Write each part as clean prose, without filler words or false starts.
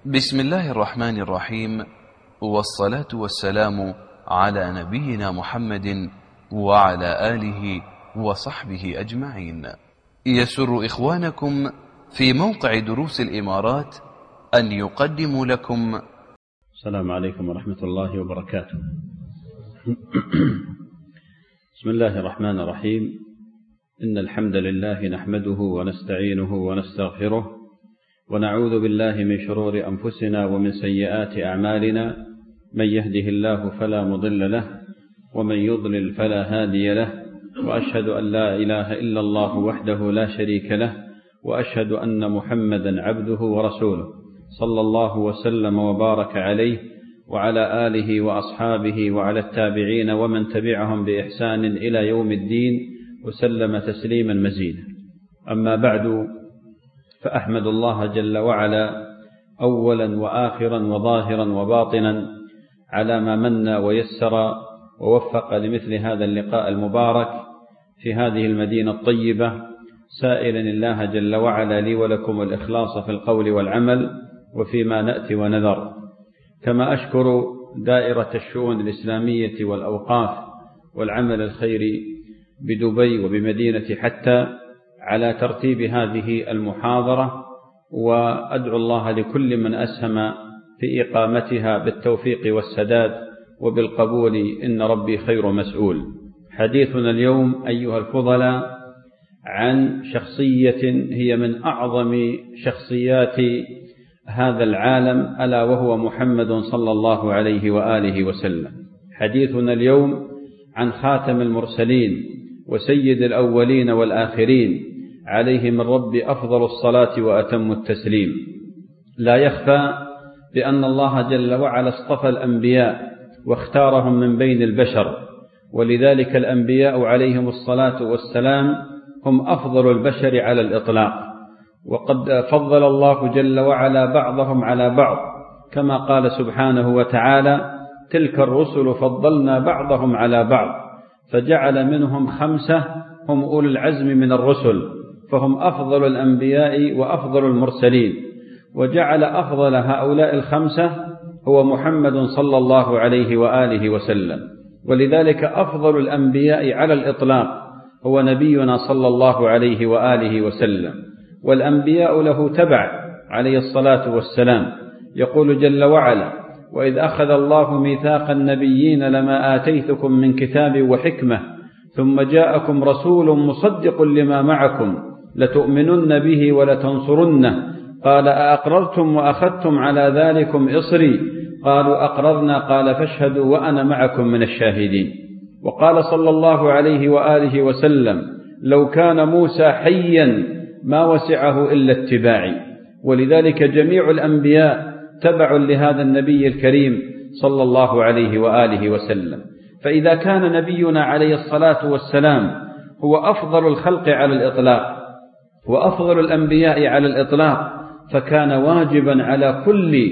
بسم الله الرحمن الرحيم، والصلاة والسلام على نبينا محمد وعلى آله وصحبه أجمعين. يسر إخوانكم في موقع دروس الإمارات أن يقدموا لكم. السلام عليكم ورحمة الله وبركاته. بسم الله الرحمن الرحيم. إن الحمد لله نحمده ونستعينه ونستغفره، ونعوذ بالله من شرور أنفسنا ومن سيئات أعمالنا. من يهده الله فلا مضل له، ومن يضلل فلا هادي له، وأشهد أن لا إله إلا الله وحده لا شريك له، وأشهد أن محمدا عبده ورسوله، صلى الله وسلم وبارك عليه وعلى آله وأصحابه وعلى التابعين ومن تبعهم بإحسان إلى يوم الدين، وسلم تسليما مزيدا. أما بعد، فأحمد الله جل وعلا أولا وآخرا وظاهرا وباطنا على ما من ويسر ووفق لمثل هذا اللقاء المبارك في هذه المدينة الطيبة، سائلا الله جل وعلا لي ولكم الإخلاص في القول والعمل وفيما نأتي ونذر. كما أشكر دائرة الشؤون الإسلامية والأوقاف والعمل الخيري بدبي وبمدينة حتى على ترتيب هذه المحاضرة، وأدعو الله لكل من أسهم في إقامتها بالتوفيق والسداد وبالقبول، إن ربي خير مسؤول. حديثنا اليوم أيها الفضلاء عن شخصية هي من أعظم شخصيات هذا العالم، ألا وهو محمد صلى الله عليه وآله وسلم. حديثنا اليوم عن خاتم المرسلين وسيد الأولين والآخرين، عليه من رب أفضل الصلاة وأتم التسليم. لا يخفى بأن الله جل وعلا اصطفى الأنبياء واختارهم من بين البشر، ولذلك الأنبياء عليهم الصلاة والسلام هم أفضل البشر على الإطلاق، وقد فضل الله جل وعلا بعضهم على بعض، كما قال سبحانه وتعالى: تلك الرسل فضلنا بعضهم على بعض، فجعل منهم 5 هم أولي العزم من الرسل، فهم أفضل الأنبياء وأفضل المرسلين، وجعل أفضل هؤلاء 5 هو محمد صلى الله عليه وآله وسلم. ولذلك أفضل الأنبياء على الإطلاق هو نبينا صلى الله عليه وآله وسلم، والأنبياء له تبع عليه الصلاة والسلام. يقول جل وعلا: وإذ أخذ الله ميثاق النبيين لما آتيتكم من كتاب وحكمة ثم جاءكم رسول مصدق لما معكم لتؤمنن به ولتنصرنه قال أأقررتم وأخذتم على ذلكم إصري قالوا أقررنا قال فاشهدوا وأنا معكم من الشاهدين. وقال صلى الله عليه وآله وسلم: لو كان موسى حيا ما وسعه إلا اتباعي. ولذلك جميع الأنبياء تبع لهذا النبي الكريم صلى الله عليه وآله وسلم. فإذا كان نبينا عليه الصلاة والسلام هو أفضل الخلق على الإطلاق وأفضل الأنبياء على الإطلاق، فكان واجبا على كل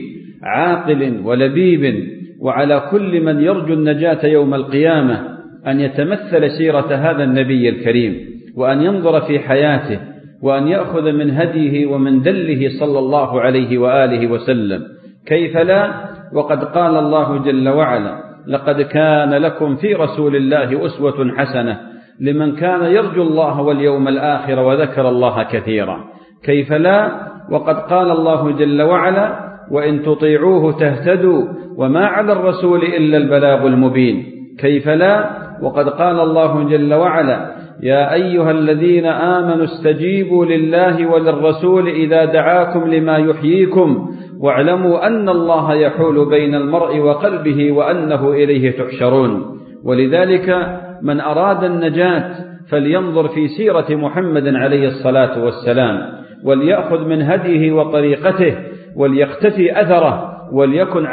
عاقل ولبيب وعلى كل من يرجو النجاة يوم القيامة أن يتمثل سيرة هذا النبي الكريم، وأن ينظر في حياته، وأن يأخذ من هديه ومن دله صلى الله عليه وآله وسلم. كيف لا، وقد قال الله جل وعلا: لقد كان لكم في رسول الله أسوة حسنة لمن كان يرجو الله واليوم الآخر وذكر الله كثيرا. كيف لا، وقد قال الله جل وعلا: وإن تطيعوه تهتدوا وما على الرسول إلا البلاغ المبين. كيف لا، وقد قال الله جل وعلا: يا أيها الذين آمنوا استجيبوا لله وللرسول إذا دعاكم لما يحييكم واعلموا أن الله يحول بين المرء وقلبه وأنه إليه تحشرون. ولذلك من أراد النجاة فلينظر في سيرة محمد عليه الصلاة والسلام، وليأخذ من هديه وطريقته، وليقتفي أثره، وليكن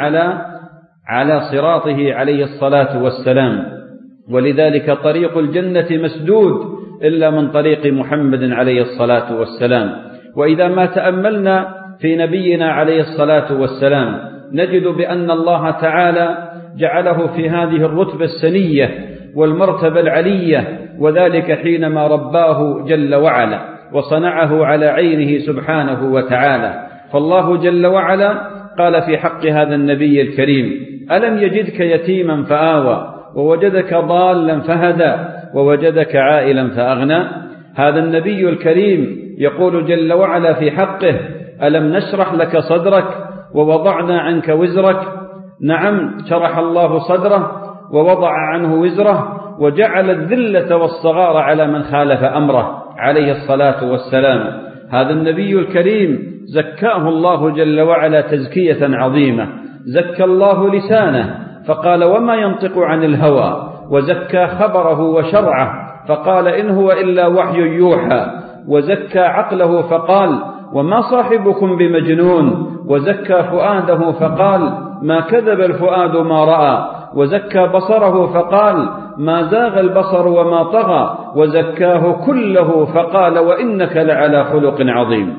على صراطه عليه الصلاة والسلام. ولذلك طريق الجنة مسدود إلا من طريق محمد عليه الصلاة والسلام. وإذا ما تأملنا في نبينا عليه الصلاة والسلام نجد بأن الله تعالى جعله في هذه الرتبة السنية والمرتبة العلية، وذلك حينما رباه جل وعلا وصنعه على عينه سبحانه وتعالى. فالله جل وعلا قال في حق هذا النبي الكريم: ألم يجدك يتيما فآوى ووجدك ضالا فهدى ووجدك عائلا فأغنى. هذا النبي الكريم يقول جل وعلا في حقه: ألم نشرح لك صدرك ووضعنا عنك وزرك. نعم، شرح الله صدره ووضع عنه وزره وجعل الذلة والصغار على من خالف أمره عليه الصلاة والسلام. هذا النبي الكريم زكاه الله جل وعلا تزكية عظيمة، زكى الله لسانه فقال: وما ينطق عن الهوى، وزكى خبره وشرعه فقال: إن هو إلا وحي يوحى، وزكى عقله فقال: وما صاحبكم بمجنون، وزكى فؤاده فقال: ما كذب الفؤاد ما رأى، وزكى بصره فقال: ما زاغ البصر وما طغى، وزكاه كله فقال: وإنك لعلى خلق عظيم.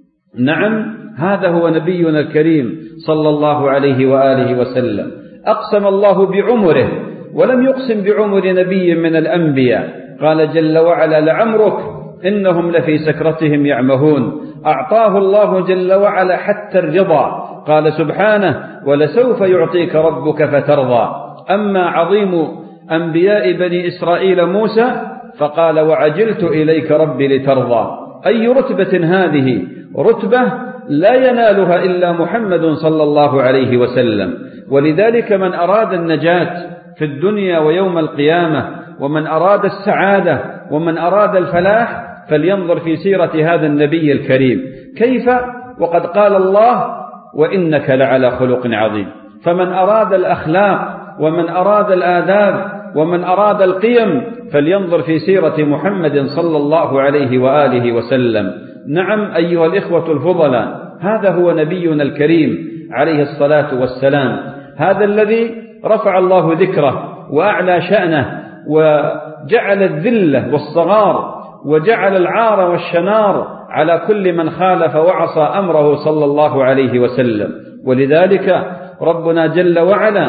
نعم، هذا هو نبينا الكريم صلى الله عليه وآله وسلم. أقسم الله بعمره ولم يقسم بعمر نبي من الأنبياء، قال جل وعلا: لعمرك إنهم لفي سكرتهم يعمهون. أعطاه الله جل وعلا حتى الرضا، قال سبحانه: ولسوف يعطيك ربك فترضى. أما عظيم أنبياء بني إسرائيل موسى فقال: وعجلت إليك ربي لترضى. أي رتبة هذه؟ رتبة لا ينالها إلا محمد صلى الله عليه وسلم. ولذلك من أراد النجاة في الدنيا ويوم القيامة، ومن أراد السعادة ومن أراد الفلاح، فلينظر في سيرة هذا النبي الكريم كيف وقد قال الله: وإنك لعلى خلق عظيم. فمن أراد الأخلاق ومن أراد الآداب ومن أراد القيم فلينظر في سيرة محمد صلى الله عليه وآله وسلم. نعم أيها الإخوة الفضلاء، هذا هو نبينا الكريم عليه الصلاة والسلام، هذا الذي رفع الله ذكره وأعلى شأنه وجعل الذلة والصغار وجعل العار والشنار على كل من خالف وعصى أمره صلى الله عليه وسلم. ولذلك ربنا جل وعلا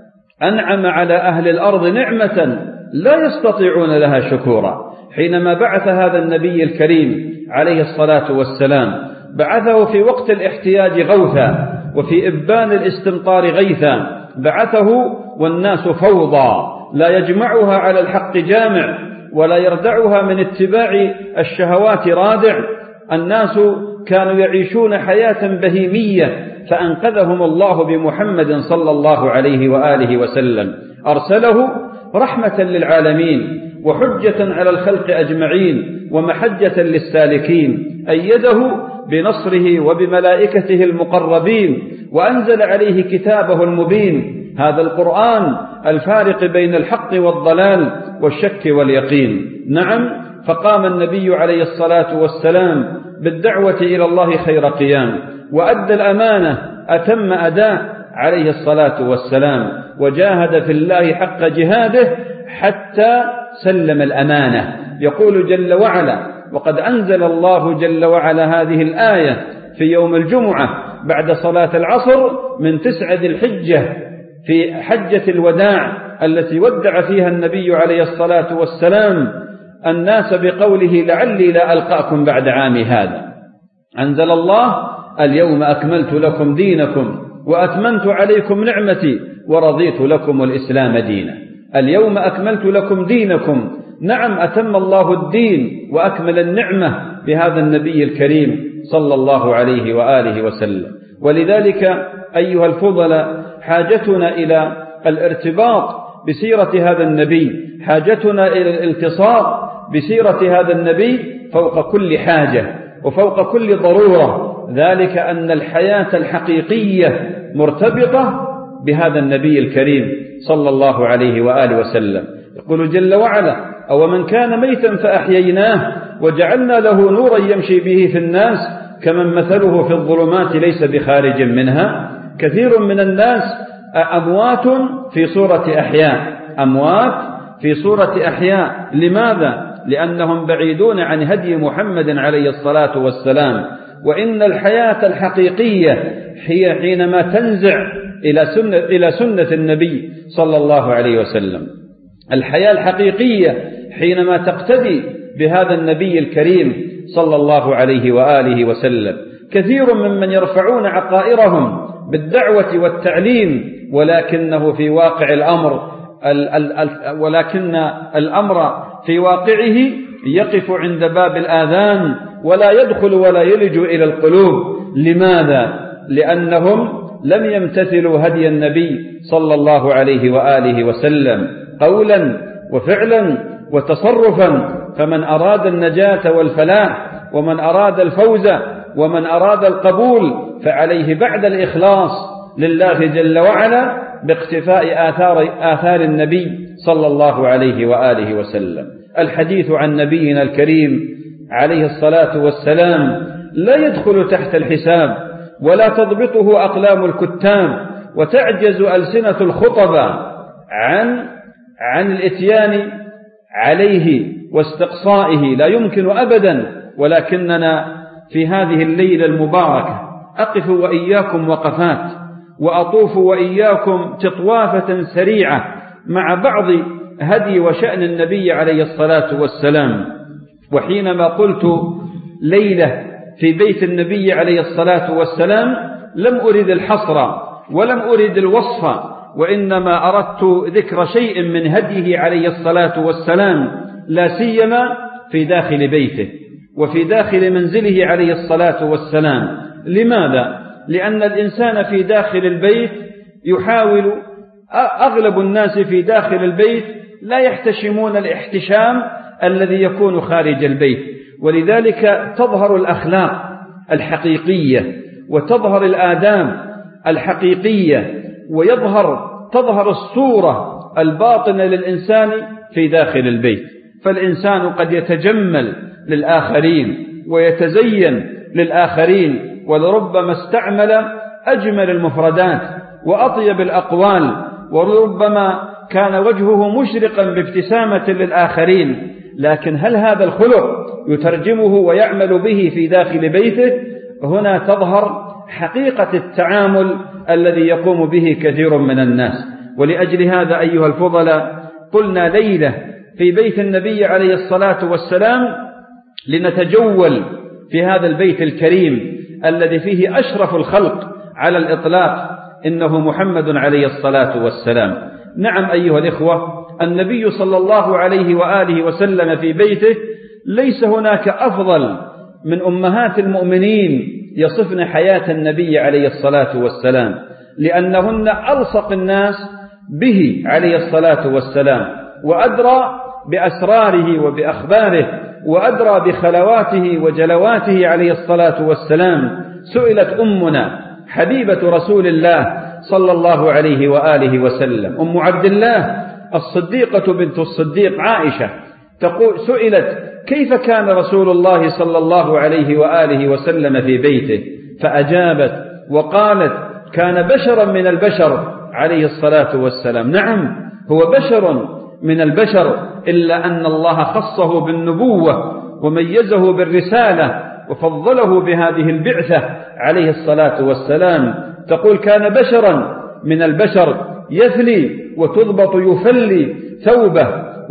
أنعم على أهل الأرض نعمة لا يستطيعون لها شكورا حينما بعث هذا النبي الكريم عليه الصلاة والسلام. بعثه في وقت الاحتياج غوثا، وفي إبان الاستمطار غيثا. بعثه والناس فوضى، لا يجمعها على الحق جامع، ولا يردعها من اتباع الشهوات رادع. الناس كانوا يعيشون حياة بهيمية، فأنقذهم الله بمحمد صلى الله عليه وآله وسلم. أرسله رحمة للعالمين وحجة على الخلق أجمعين ومحجة للسالكين. أيده بنصره وبملائكته المقربين، وأنزل عليه كتابه المبين، هذا القرآن الفارق بين الحق والضلال والشك واليقين. نعم، فقام النبي عليه الصلاة والسلام بالدعوة إلى الله خير قيام، وأدى الأمانة أتم أداء عليه الصلاة والسلام، وجاهد في الله حق جهاده حتى سلم الأمانة. يقول جل وعلا: وقد أنزل الله جل وعلا هذه الآية في يوم الجمعة بعد صلاة العصر من 9 ذي الحجة في حجة الوداع التي ودع فيها النبي عليه الصلاة والسلام الناس بقوله: لعلي لا ألقاكم بعد عامي هذا. أنزل الله: اليوم أكملت لكم دينكم وأتممت عليكم نعمتي ورضيت لكم الإسلام دينا. اليوم أكملت لكم دينكم. نعم، أتم الله الدين وأكمل النعمة بهذا النبي الكريم صلى الله عليه وآله وسلم. ولذلك أيها الفضلاء، حاجتنا إلى الارتباط بسيرة هذا النبي، حاجتنا إلى الالتصاق بسيرة هذا النبي فوق كل حاجة وفوق كل ضرورة، ذلك أن الحياة الحقيقية مرتبطة بهذا النبي الكريم صلى الله عليه وآله وسلم. يقول جل وعلا: أو من كان ميتا فأحييناه وجعلنا له نورا يمشي به في الناس كمن مثله في الظلمات ليس بخارج منها. كثير من الناس أموات في صورة أحياء، أموات في صورة أحياء. لماذا؟ لأنهم بعيدون عن هدي محمد عليه الصلاة والسلام. وإن الحياة الحقيقية هي حينما تنزع إلى سنة النبي صلى الله عليه وسلم. الحياة الحقيقية حينما تقتدي بهذا النبي الكريم صلى الله عليه وآله وسلم. كثير ممن يرفعون عقائرهم بالدعوة والتعليم، ولكنه في واقع الأمر ولكن الأمر في واقعه يقف عند باب الآذان ولا يدخل ولا يلج إلى القلوب. لماذا؟ لأنهم لم يمتثلوا هدي النبي صلى الله عليه وآله وسلم قولا وفعلا وتصرفا. فمن أراد النجاة والفلاح ومن أراد الفوز ومن أراد القبول فعليه بعد الإخلاص لله جل وعلا باقتفاء آثار النبي صلى الله عليه وآله وسلم. الحديث عن نبينا الكريم عليه الصلاة والسلام لا يدخل تحت الحساب ولا تضبطه أقلام الكتاب وتعجز ألسنة الخطباء عن الإتيان عليه واستقصائه، لا يمكن أبدا. ولكننا في هذه الليلة المباركة أقف وإياكم وقفات وأطوف وإياكم تطوافة سريعة مع بعض هدي وشأن النبي عليه الصلاة والسلام. وحينما قلت ليلة في بيت النبي عليه الصلاة والسلام لم أرد الحصر ولم أرد الوصف، وإنما أردت ذكر شيء من هديه عليه الصلاة والسلام، لا سيما في داخل بيته وفي داخل منزله عليه الصلاة والسلام. لماذا؟ لأن الإنسان في داخل البيت يحاول، أغلب الناس في داخل البيت لا يحتشمون الاحتشام الذي يكون خارج البيت، ولذلك تظهر الأخلاق الحقيقية وتظهر الآداب الحقيقية تظهر الصورة الباطنة للإنسان في داخل البيت. فالإنسان قد يتجمل للآخرين ويتزين للآخرين، ولربما استعمل أجمل المفردات وأطيب الأقوال، وربما كان وجهه مشرقا بابتسامة للآخرين، لكن هل هذا الخلق يترجمه ويعمل به في داخل بيته؟ هنا تظهر حقيقة التعامل الذي يقوم به كثير من الناس. ولأجل هذا أيها الفضلاء قلنا ليلة في بيت النبي عليه الصلاة والسلام لنتجول في هذا البيت الكريم الذي فيه أشرف الخلق على الإطلاق، إنه محمد عليه الصلاة والسلام. نعم أيها الإخوة، النبي صلى الله عليه وآله وسلم في بيته ليس هناك أفضل من أمهات المؤمنين يصفن حياة النبي عليه الصلاة والسلام، لأنهن ألصق الناس به عليه الصلاة والسلام، وأدرى بأسراره وبأخباره، وأدرى بخلواته وجلواته عليه الصلاة والسلام. سئلت أمنا حبيبة رسول الله صلى الله عليه وآله وسلم أم عبد الله الصديقة بنت الصديق عائشة سئلت كيف كان رسول الله صلى الله عليه وآله وسلم في بيته، فأجابت وقالت كان بشرا من البشر عليه الصلاة والسلام. نعم هو بشر من البشر، إلا أن الله خصه بالنبوة وميزه بالرسالة وفضله بهذه البعثة عليه الصلاة والسلام. تقول كان بشرا من البشر يثلي وتضبط يفلي ثوبه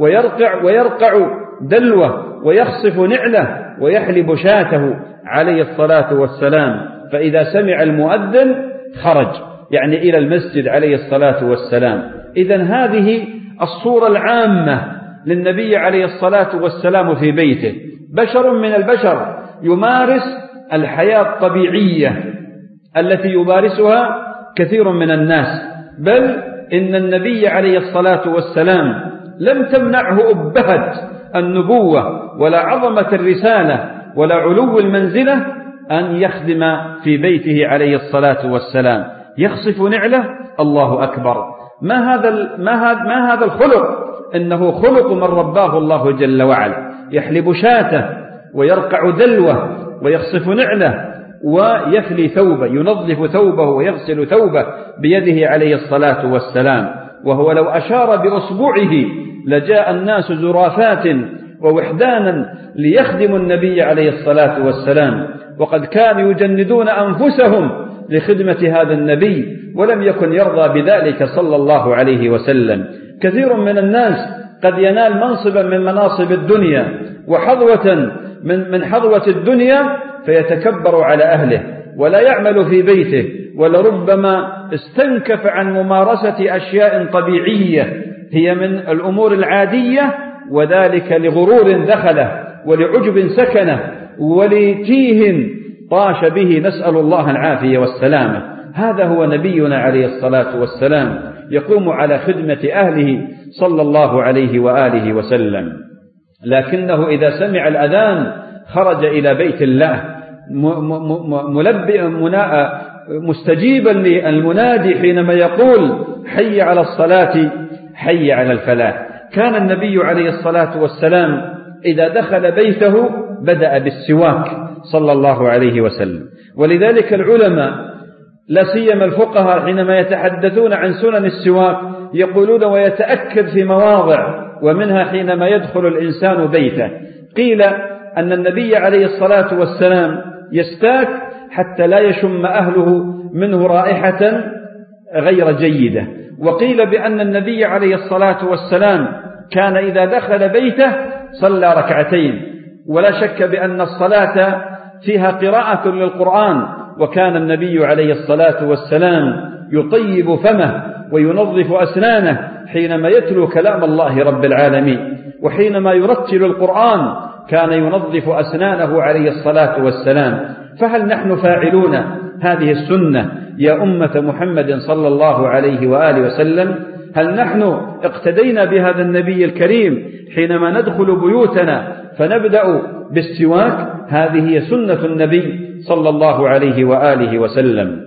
ويرقع دلوه ويخصف نعله ويحلب شاته عليه الصلاة والسلام. فإذا سمع المؤذن خرج يعني إلى المسجد عليه الصلاة والسلام. إذن هذه الصورة العامة للنبي عليه الصلاة والسلام في بيته، بشر من البشر يمارس الحياة الطبيعية التي يمارسها كثير من الناس، بل إن النبي عليه الصلاة والسلام لم تمنعه أبهة النبوة ولا عظمة الرسالة ولا علو المنزلة أن يخدم في بيته عليه الصلاة والسلام. يخصف نعله، الله أكبر، ما هذا الخلق؟ إنه خلق من رباه الله جل وعلا، يحلب شاته ويرقع دلوه ويخصف نعله ويفلي ثوبه، ينظف ثوبه ويغسل ثوبه بيده عليه الصلاة والسلام. وهو لو أشار بأصبعه لجاء الناس زرافات ووحدانا ليخدموا النبي عليه الصلاة والسلام، وقد كانوا يجندون أنفسهم لخدمة هذا النبي، ولم يكن يرضى بذلك صلى الله عليه وسلم. كثير من الناس قد ينال منصبا من مناصب الدنيا وحظوة من حظوة الدنيا فيتكبر على أهله ولا يعمل في بيته ولربما استنكف عن ممارسة أشياء طبيعية هي من الأمور العادية، وذلك لغرور دخله ولعجب سكنه ولتيه طاش به، نسأل الله العافية والسلامة. هذا هو نبينا عليه الصلاة والسلام، يقوم على خدمة أهله صلى الله عليه وآله وسلم. لكنه إذا سمع الأذان خرج إلى بيت الله مستجيبا للمنادي حينما يقول حي على الصلاة حي على الفلاح. كان النبي عليه الصلاة والسلام إذا دخل بيته بدأ بالسواك صلى الله عليه وسلم. ولذلك العلماء لا سيما الفقهاء حينما يتحدثون عن سنن السواك يقولون ويتأكد في مواضع، ومنها حينما يدخل الإنسان بيته. قيل أن النبي عليه الصلاة والسلام يستاك حتى لا يشم أهله منه رائحة غير جيدة. وقيل بأن النبي عليه الصلاة والسلام كان إذا دخل بيته صلى ركعتين، ولا شك بأن الصلاة فيها قراءة للقرآن، وكان النبي عليه الصلاة والسلام يطيب فمه وينظف أسنانه حينما يتلو كلام الله رب العالمين، وحينما يرتل القرآن كان ينظف أسنانه عليه الصلاة والسلام. فهل نحن فاعلون هذه السنة يا أمة محمد صلى الله عليه وآله وسلم؟ هل نحن اقتدينا بهذا النبي الكريم حينما ندخل بيوتنا فنبدأ بالسواك؟ هذه هي سنة النبي صلى الله عليه وآله وسلم.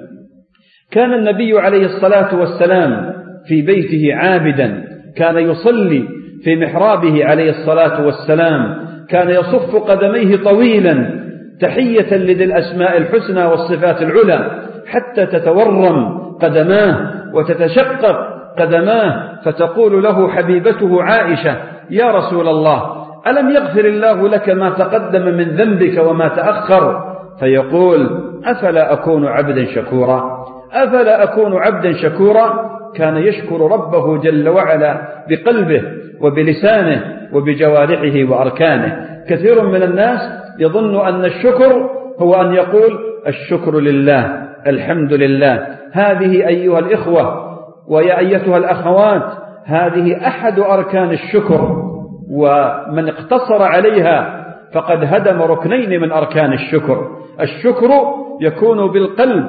كان النبي عليه الصلاة والسلام في بيته عابدا، كان يصلي في محرابه عليه الصلاة والسلام، كان يصف قدميه طويلا تحية لذي الأسماء الحسنى والصفات العلى حتى تتورم قدماه وتتشقق قدماه، فتقول له حبيبته عائشة يا رسول الله ألم يغفر الله لك ما تقدم من ذنبك وما تأخر؟ فيقول أفلا أكون عبدا شكورا، أفلا أكون عبدا شكورا. كان يشكر ربه جل وعلا بقلبه وبلسانه وبجوارحه وأركانه. كثير من الناس يظن أن الشكر هو أن يقول الشكر لله الحمد لله. هذه أيها الإخوة ويا أيتها الأخوات هذه أحد أركان الشكر، ومن اقتصر عليها فقد هدم ركنين من أركان الشكر. الشكر يكون بالقلب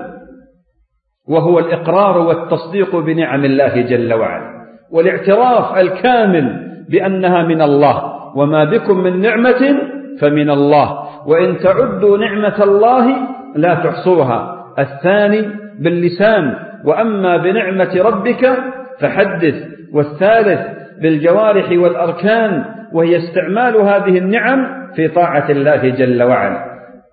وهو الإقرار والتصديق بنعم الله جل وعلا، والاعتراف الكامل بأنها من الله، وما بكم من نعمة فمن الله، وإن تعدوا نعمة الله لا تحصوها. الثاني باللسان، وأما بنعمة ربك فحدث. والثالث بالجوارح والأركان، وهي استعمال هذه النعم في طاعة الله جل وعلا،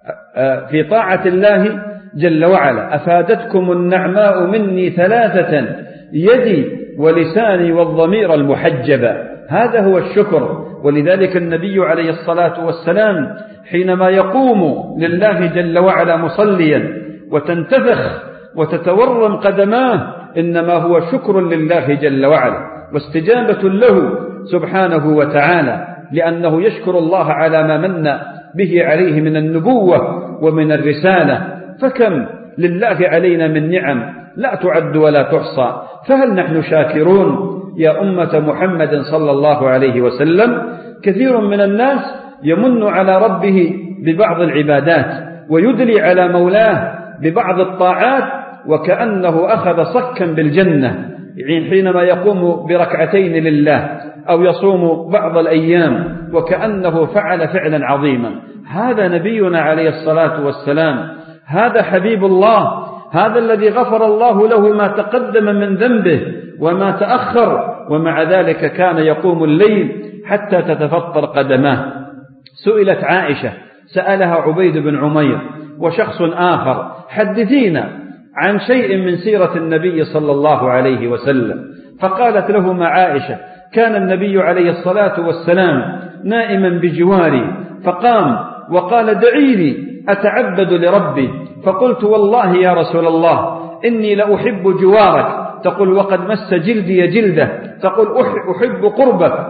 في طاعة الله جل وعلا. أفادتكم النعماء مني ثلاثة يدي ولساني والضمير المحجبة. هذا هو الشكر. ولذلك النبي عليه الصلاة والسلام حينما يقوم لله جل وعلا مصليا وتنتفخ وتتورم قدماه إنما هو شكر لله جل وعلا واستجابة له سبحانه وتعالى، لأنه يشكر الله على ما من به عليه من النبوة ومن الرسالة. فكم لله علينا من نعم لا تعد ولا تحصى، فهل نحن شاكرون يا أمة محمد صلى الله عليه وسلم؟ كثير من الناس يمن على ربه ببعض العبادات ويدلي على مولاه ببعض الطاعات وكأنه أخذ صكا بالجنة حينما يقوم بركعتين لله أو يصوم بعض الأيام وكأنه فعل فعلا عظيما. هذا نبينا عليه الصلاة والسلام، هذا حبيب الله، هذا الذي غفر الله له ما تقدم من ذنبه وما تأخر، ومع ذلك كان يقوم الليل حتى تتفطر قدماه. سئلت عائشة، سألها عبيد بن عمير وشخص آخر، حدثينا عن شيء من سيرة النبي صلى الله عليه وسلم. فقالت لهما عائشة: كان النبي عليه الصلاة والسلام نائما بجواري فقام وقال: دعيني أتعبد لربي. فقلت: والله يا رسول الله إني لأحب جوارك. تقول: وقد مس جلدي جلده. تقول: أحب قربك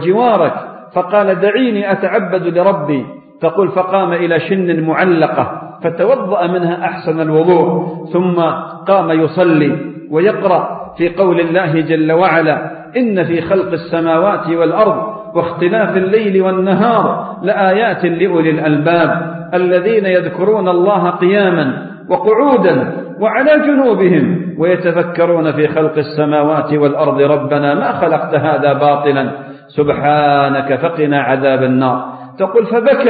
وجوارك. فقال: دعيني أتعبد لربي. تقول: فقام إلى شن معلقة فتوضأ منها أحسن الوضوء، ثم قام يصلي ويقرأ في قول الله جل وعلا: إن في خلق السماوات والأرض واختلاف الليل والنهار لآيات لأولي الألباب الذين يذكرون الله قياما وقعودا وعلى جنوبهم ويتفكرون في خلق السماوات والأرض ربنا ما خلقت هذا باطلا سبحانك فقنا عذاب النار. تقول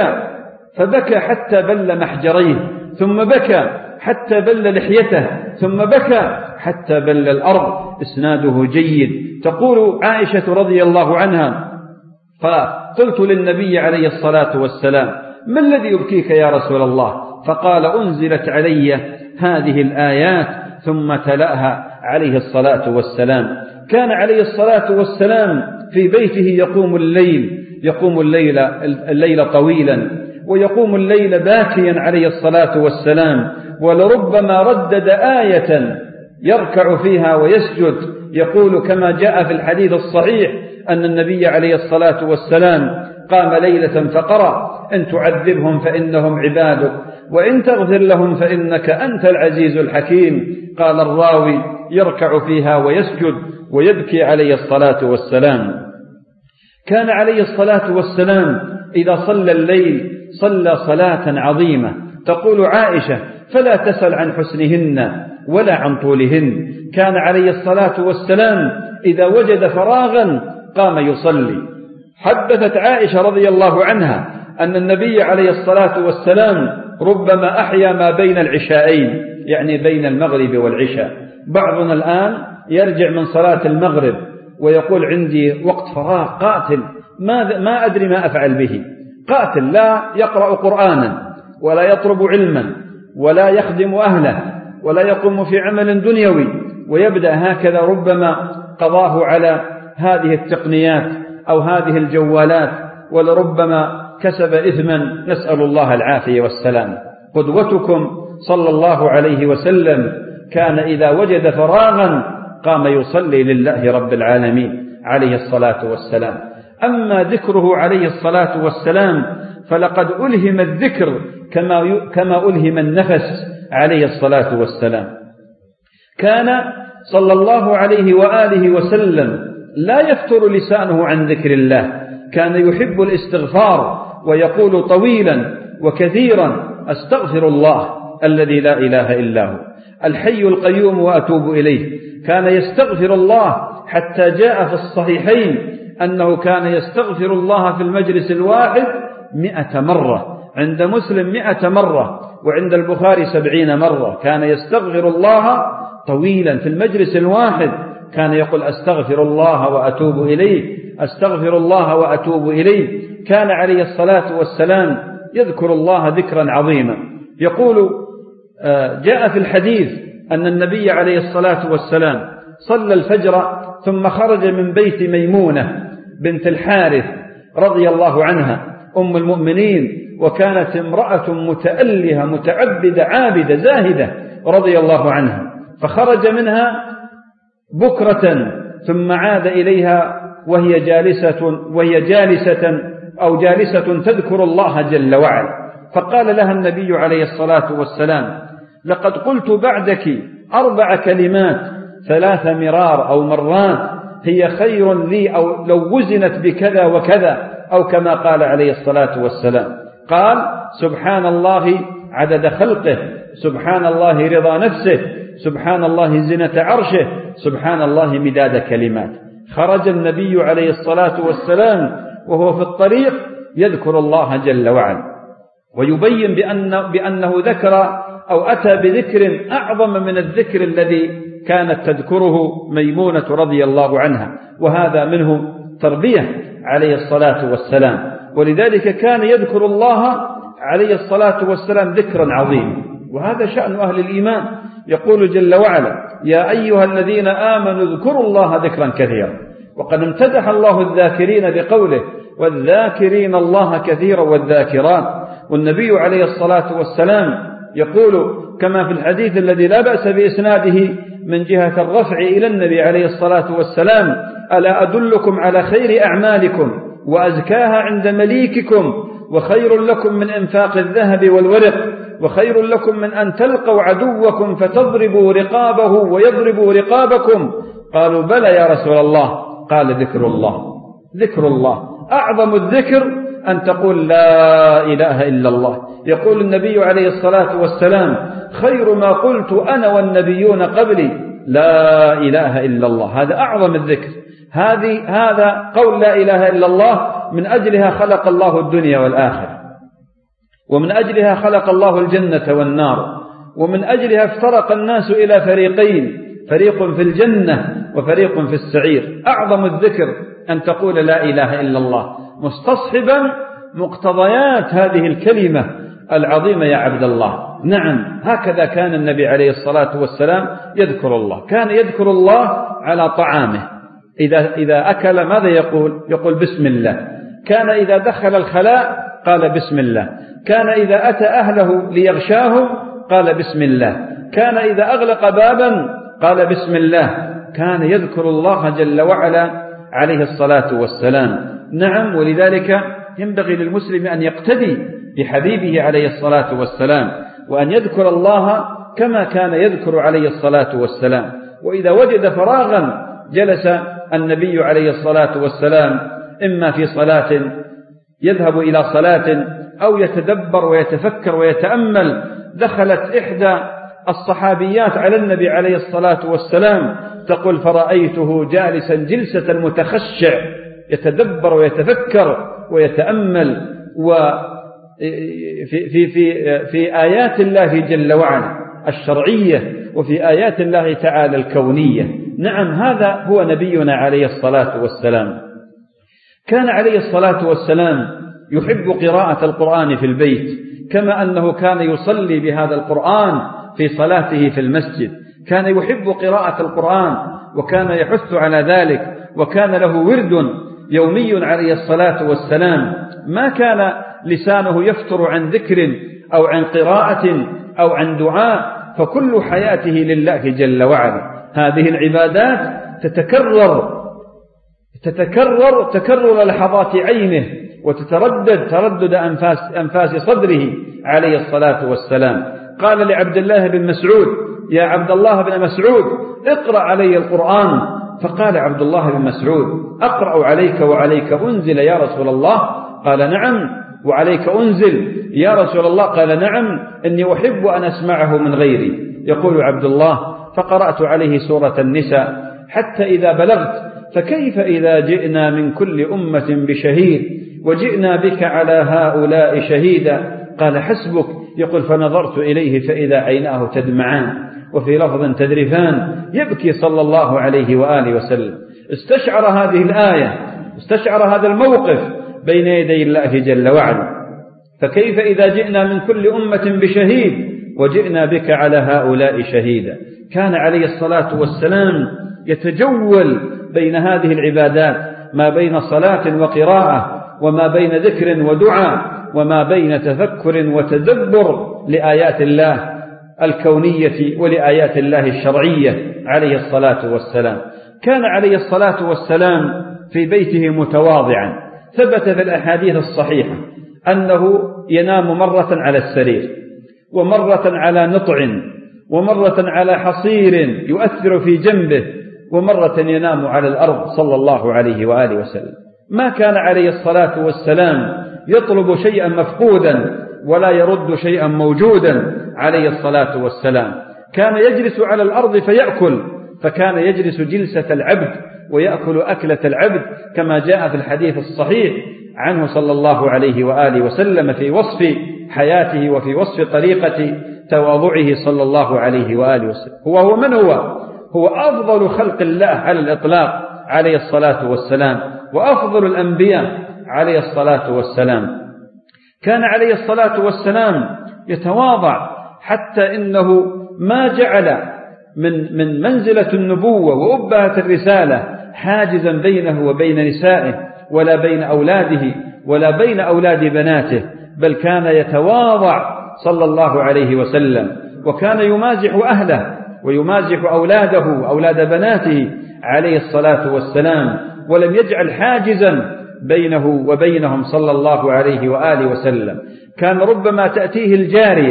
فبكى حتى بل محجريه، ثم بكى حتى بل لحيته، ثم بكى حتى بل الأرض. إسناده جيد. تقول عائشة رضي الله عنها: فقلت للنبي عليه الصلاة والسلام: ما الذي يبكيك يا رسول الله؟ فقال: أنزلت علي هذه الآيات، ثم تلاها عليه الصلاة والسلام. كان عليه الصلاة والسلام في بيته يقوم الليل طويلا، ويقوم الليل باكيا عليه الصلاة والسلام، ولربما ردد آية يركع فيها ويسجد. يقول كما جاء في الحديث الصحيح أن النبي عليه الصلاة والسلام قام ليلة فقرأ: إن تعذبهم فإنهم عبادك وإن تغفر لهم فإنك أنت العزيز الحكيم. قال الراوي: يركع فيها ويسجد ويبكي عليه الصلاة والسلام. كان عليه الصلاة والسلام إذا صلى الليل صلى صلاة عظيمة. تقول عائشة: فلا تسل عن حسنهن ولا عن طولهن. كان عليه الصلاة والسلام إذا وجد فراغا قام يصلي. حدثت عائشة رضي الله عنها أن النبي عليه الصلاة والسلام ربما أحيا ما بين العشاءين، يعني بين المغرب والعشاء. بعضنا الآن يرجع من صلاة المغرب ويقول: عندي وقت فراغ قاتل، ما أدري ما أفعل به. قاتل لا يقرأ قرآنا ولا يطلب علما ولا يخدم أهله ولا يقوم في عمل دنيوي، ويبدأ هكذا. ربما قضاه على هذه التقنيات أو هذه الجوالات، ولربما كسب إثما، نسأل الله العافية والسلام. قدوتكم صلى الله عليه وسلم كان إذا وجد فراغا قام يصلي لله رب العالمين عليه الصلاة والسلام. أما ذكره عليه الصلاة والسلام فلقد ألهم الذكر كما ألهم النفس عليه الصلاة والسلام. كان صلى الله عليه وآله وسلم لا يفتر لسانه عن ذكر الله، كان يحب الاستغفار ويقول طويلا وكثيرا: أستغفر الله الذي لا إله إلا هو الحي القيوم وأتوب إليه. كان يستغفر الله حتى جاء في الصحيحين أنه كان يستغفر الله في المجلس الواحد 100 مرة، عند مسلم 100 مرة، وعند البخاري 70 مرة. كان يستغفر الله طويلا في المجلس الواحد، كان يقول: أستغفر الله وأتوب إليه، أستغفر الله وأتوب إليه. كان عليه الصلاة والسلام يذكر الله ذكرا عظيما. يقول جاء في الحديث أن النبي عليه الصلاة والسلام صلى الفجر ثم خرج من بيت ميمونة بنت الحارث رضي الله عنها أم المؤمنين، وكانت امرأة متألهة متعبدة عابدة زاهدة رضي الله عنها. فخرج منها بكرة ثم عاد إليها وهي جالسة تذكر الله جل وعلا. فقال لها النبي عليه الصلاة والسلام: لقد قلت بعدك 4 كلمات 3 مرار أو مرات هي خير لي، أو لو وزنت بكذا وكذا، أو كما قال عليه الصلاة والسلام. قال: سبحان الله عدد خلقه، سبحان الله رضا نفسه، سبحان الله زنة عرشه، سبحان الله مداد كلمات. خرج النبي عليه الصلاة والسلام وهو في الطريق يذكر الله جل وعلا، ويبين بأنه ذكر أو أتى بذكر أعظم من الذكر الذي كانت تذكره ميمونة رضي الله عنها، وهذا منه تربية عليه الصلاة والسلام. ولذلك كان يذكر الله عليه الصلاة والسلام ذكرا عظيما، وهذا شأن أهل الإيمان. يقول جل وعلا: يا أيها الذين آمنوا اذكروا الله ذكرا كثيرا. وقد امتدح الله الذاكرين بقوله: والذاكرين الله كثيرا والذاكرات. والنبي عليه الصلاة والسلام يقول كما في الحديث الذي لا بأس بإسناده من جهة الرفع إلى النبي عليه الصلاة والسلام: ألا أدلكم على خير أعمالكم وأزكاها عند مليككم وخير لكم من إنفاق الذهب والورق وخير لكم من أن تلقوا عدوكم فتضربوا رقابه ويضربوا رقابكم؟ قالوا بلى يا رسول الله. قال ذكر الله. ذكر الله أعظم الذكر أن تقول لا إله إلا الله. يقول النبي عليه الصلاة والسلام خير ما قلت أنا والنبيون قبلي لا إله إلا الله. هذا أعظم الذكر. هذا قول لا إله إلا الله من أجلها خلق الله الدنيا والآخرة، ومن أجلها خلق الله الجنة والنار، ومن أجلها افترق الناس إلى فريقين، فريق في الجنة وفريق في السعير. أعظم الذكر أن تقول لا إله إلا الله مستصحبا مقتضيات هذه الكلمة العظيمة يا عبد الله. نعم، هكذا كان النبي عليه الصلاة والسلام يذكر الله. كان يذكر الله على طعامه، إذا أكل ماذا يقول؟ يقول بسم الله. كان إذا دخل الخلاء قال بسم الله. كان إذا أتى أهله ليغشاهم قال بسم الله. كان إذا أغلق بابا قال بسم الله. كان يذكر الله جل وعلا عليه الصلاة والسلام. نعم، ولذلك ينبغي للمسلم أن يقتدي بحبيبه عليه الصلاة والسلام، وأن يذكر الله كما كان يذكر عليه الصلاة والسلام. وإذا وجد فراغا جلس النبي عليه الصلاة والسلام إما في صلاة يذهب إلى صلاة أو يتدبر ويتفكر ويتأمل. دخلت إحدى الصحابيات على النبي عليه الصلاة والسلام تقول فرأيته جالسا جلسة المتخشع يتدبر ويتفكر ويتأمل في آيات الله جل وعلا الشرعية وفي آيات الله تعالى الكونية. نعم، هذا هو نبينا عليه الصلاة والسلام. كان عليه الصلاة والسلام يحب قراءة القرآن في البيت، كما أنه كان يصلي بهذا القرآن في صلاته في المسجد. كان يحب قراءة القرآن وكان يحث على ذلك، وكان له ورد يومي عليه الصلاة والسلام. ما كان لسانه يفتر عن ذكر أو عن قراءة أو عن دعاء، فكل حياته لله جل وعلا. هذه العبادات تتكرر تكرر لحظات عينه، وتتردد تردد أنفاس صدره عليه الصلاة والسلام. قال لعبد الله بن مسعود يا عبد الله بن مسعود اقرأ علي القرآن. فقال عبد الله بن مسعود أقرأ عليك وعليك أنزل يا رسول الله؟ قال نعم. وعليك أنزل يا رسول الله؟ قال نعم، إني أحب أن أسمعه من غيري. يقول عبد الله فقرأت عليه سورة النساء حتى إذا بلغت فكيف إذا جئنا من كل أمة بشهيد وجئنا بك على هؤلاء شهيدا؟ قال حسبك. يقول فنظرت إليه فإذا عيناه تدمعان وفي لفظ تذرفان، يبكي صلى الله عليه وآله وسلم. استشعر هذه الآية، استشعر هذا الموقف بين يدي الله جل وعلا. فكيف إذا جئنا من كل أمة بشهيد وجئنا بك على هؤلاء شهيدا؟ كان عليه الصلاة والسلام يتجول بين هذه العبادات، ما بين صلاة وقراءة، وما بين ذكر ودعاء، وما بين تفكر وتدبر لآيات الله الكونية ولآيات الله الشرعية عليه الصلاة والسلام. كان عليه الصلاة والسلام في بيته متواضعا. ثبت في الأحاديث الصحيحة أنه ينام مرة على السرير، ومرة على نطع، ومرة على حصير يؤثر في جنبه، ومرة ينام على الأرض صلى الله عليه وآله وسلم. ما كان عليه الصلاة والسلام يطلب شيئا مفقودا ولا يرد شيئا موجودا عليه الصلاة والسلام. كان يجلس على الأرض فيأكل، فكان يجلس جلسة العبد ويأكل أكلة العبد، كما جاء في الحديث الصحيح عنه صلى الله عليه وآله وسلم في وصف حياته وفي وصف طريقة تواضعه صلى الله عليه وآله وسلم. هو من هو أفضل خلق الله على الإطلاق عليه الصلاة والسلام، وأفضل الأنبياء عليه الصلاة والسلام. كان عليه الصلاة والسلام يتواضع حتى إنه ما جعل من منزلة النبوة وأبهة الرسالة حاجزا بينه وبين نسائه، ولا بين أولاده، ولا بين أولاد بناته، بل كان يتواضع صلى الله عليه وسلم، وكان يمازح أهله ويمازح أولاده أولاد بناته عليه الصلاة والسلام، ولم يجعل حاجزا بينه وبينهم صلى الله عليه وآله وسلم. كان ربما تأتيه الجارية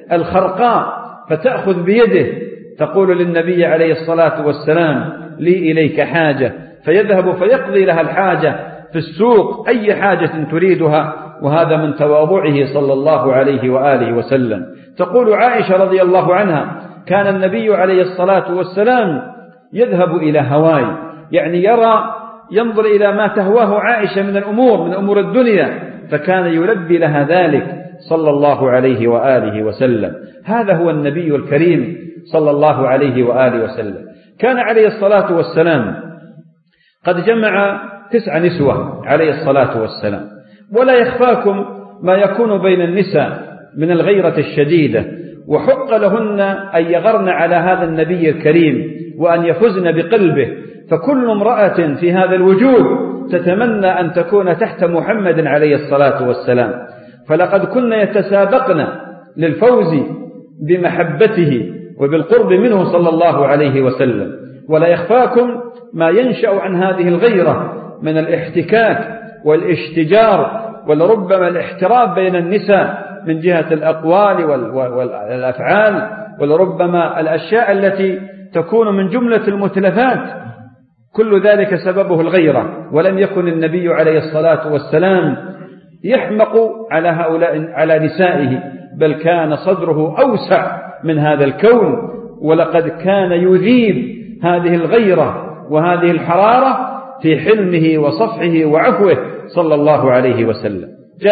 الخرقاء فتأخذ بيده تقول للنبي عليه الصلاة والسلام لي إليك حاجة، فيذهب فيقضي لها الحاجة في السوق أي حاجة تريدها، وهذا من تواضعه صلى الله عليه وآله وسلم. تقول عائشة رضي الله عنها كان النبي عليه الصلاة والسلام يذهب إلى هواي، يعني ينظر إلى ما تهواه عائشة من أمور الدنيا، فكان يلبي لها ذلك صلى الله عليه وآله وسلم. هذا هو النبي الكريم صلى الله عليه وآله وسلم. كان عليه الصلاة والسلام قد جمع 9 نسوة عليه الصلاة والسلام، ولا يخفاكم ما يكون بين النساء من الغيرة الشديدة، وحق لهن أن يغرن على هذا النبي الكريم وأن يفزن بقلبه، فكل امرأة في هذا الوجود تتمنى أن تكون تحت محمد عليه الصلاة والسلام، فلقد كن يتسابقن للفوز بمحبته وبالقرب منه صلى الله عليه وسلم. ولا يخفاكم ما ينشأ عن هذه الغيرة من الاحتكاك والاشتجار ولربما الاحتراب بين النساء من جهة الأقوال والأفعال، ولربما الأشياء التي تكون من جملة المتلفات، كل ذلك سببه الغيرة. ولم يكن النبي عليه الصلاة والسلام يحمق على نسائه، بل كان صدره أوسع من هذا الكون، ولقد كان يذيب هذه الغيرة وهذه الحرارة في حلمه وصفحه وعفوه صلى الله عليه وسلم.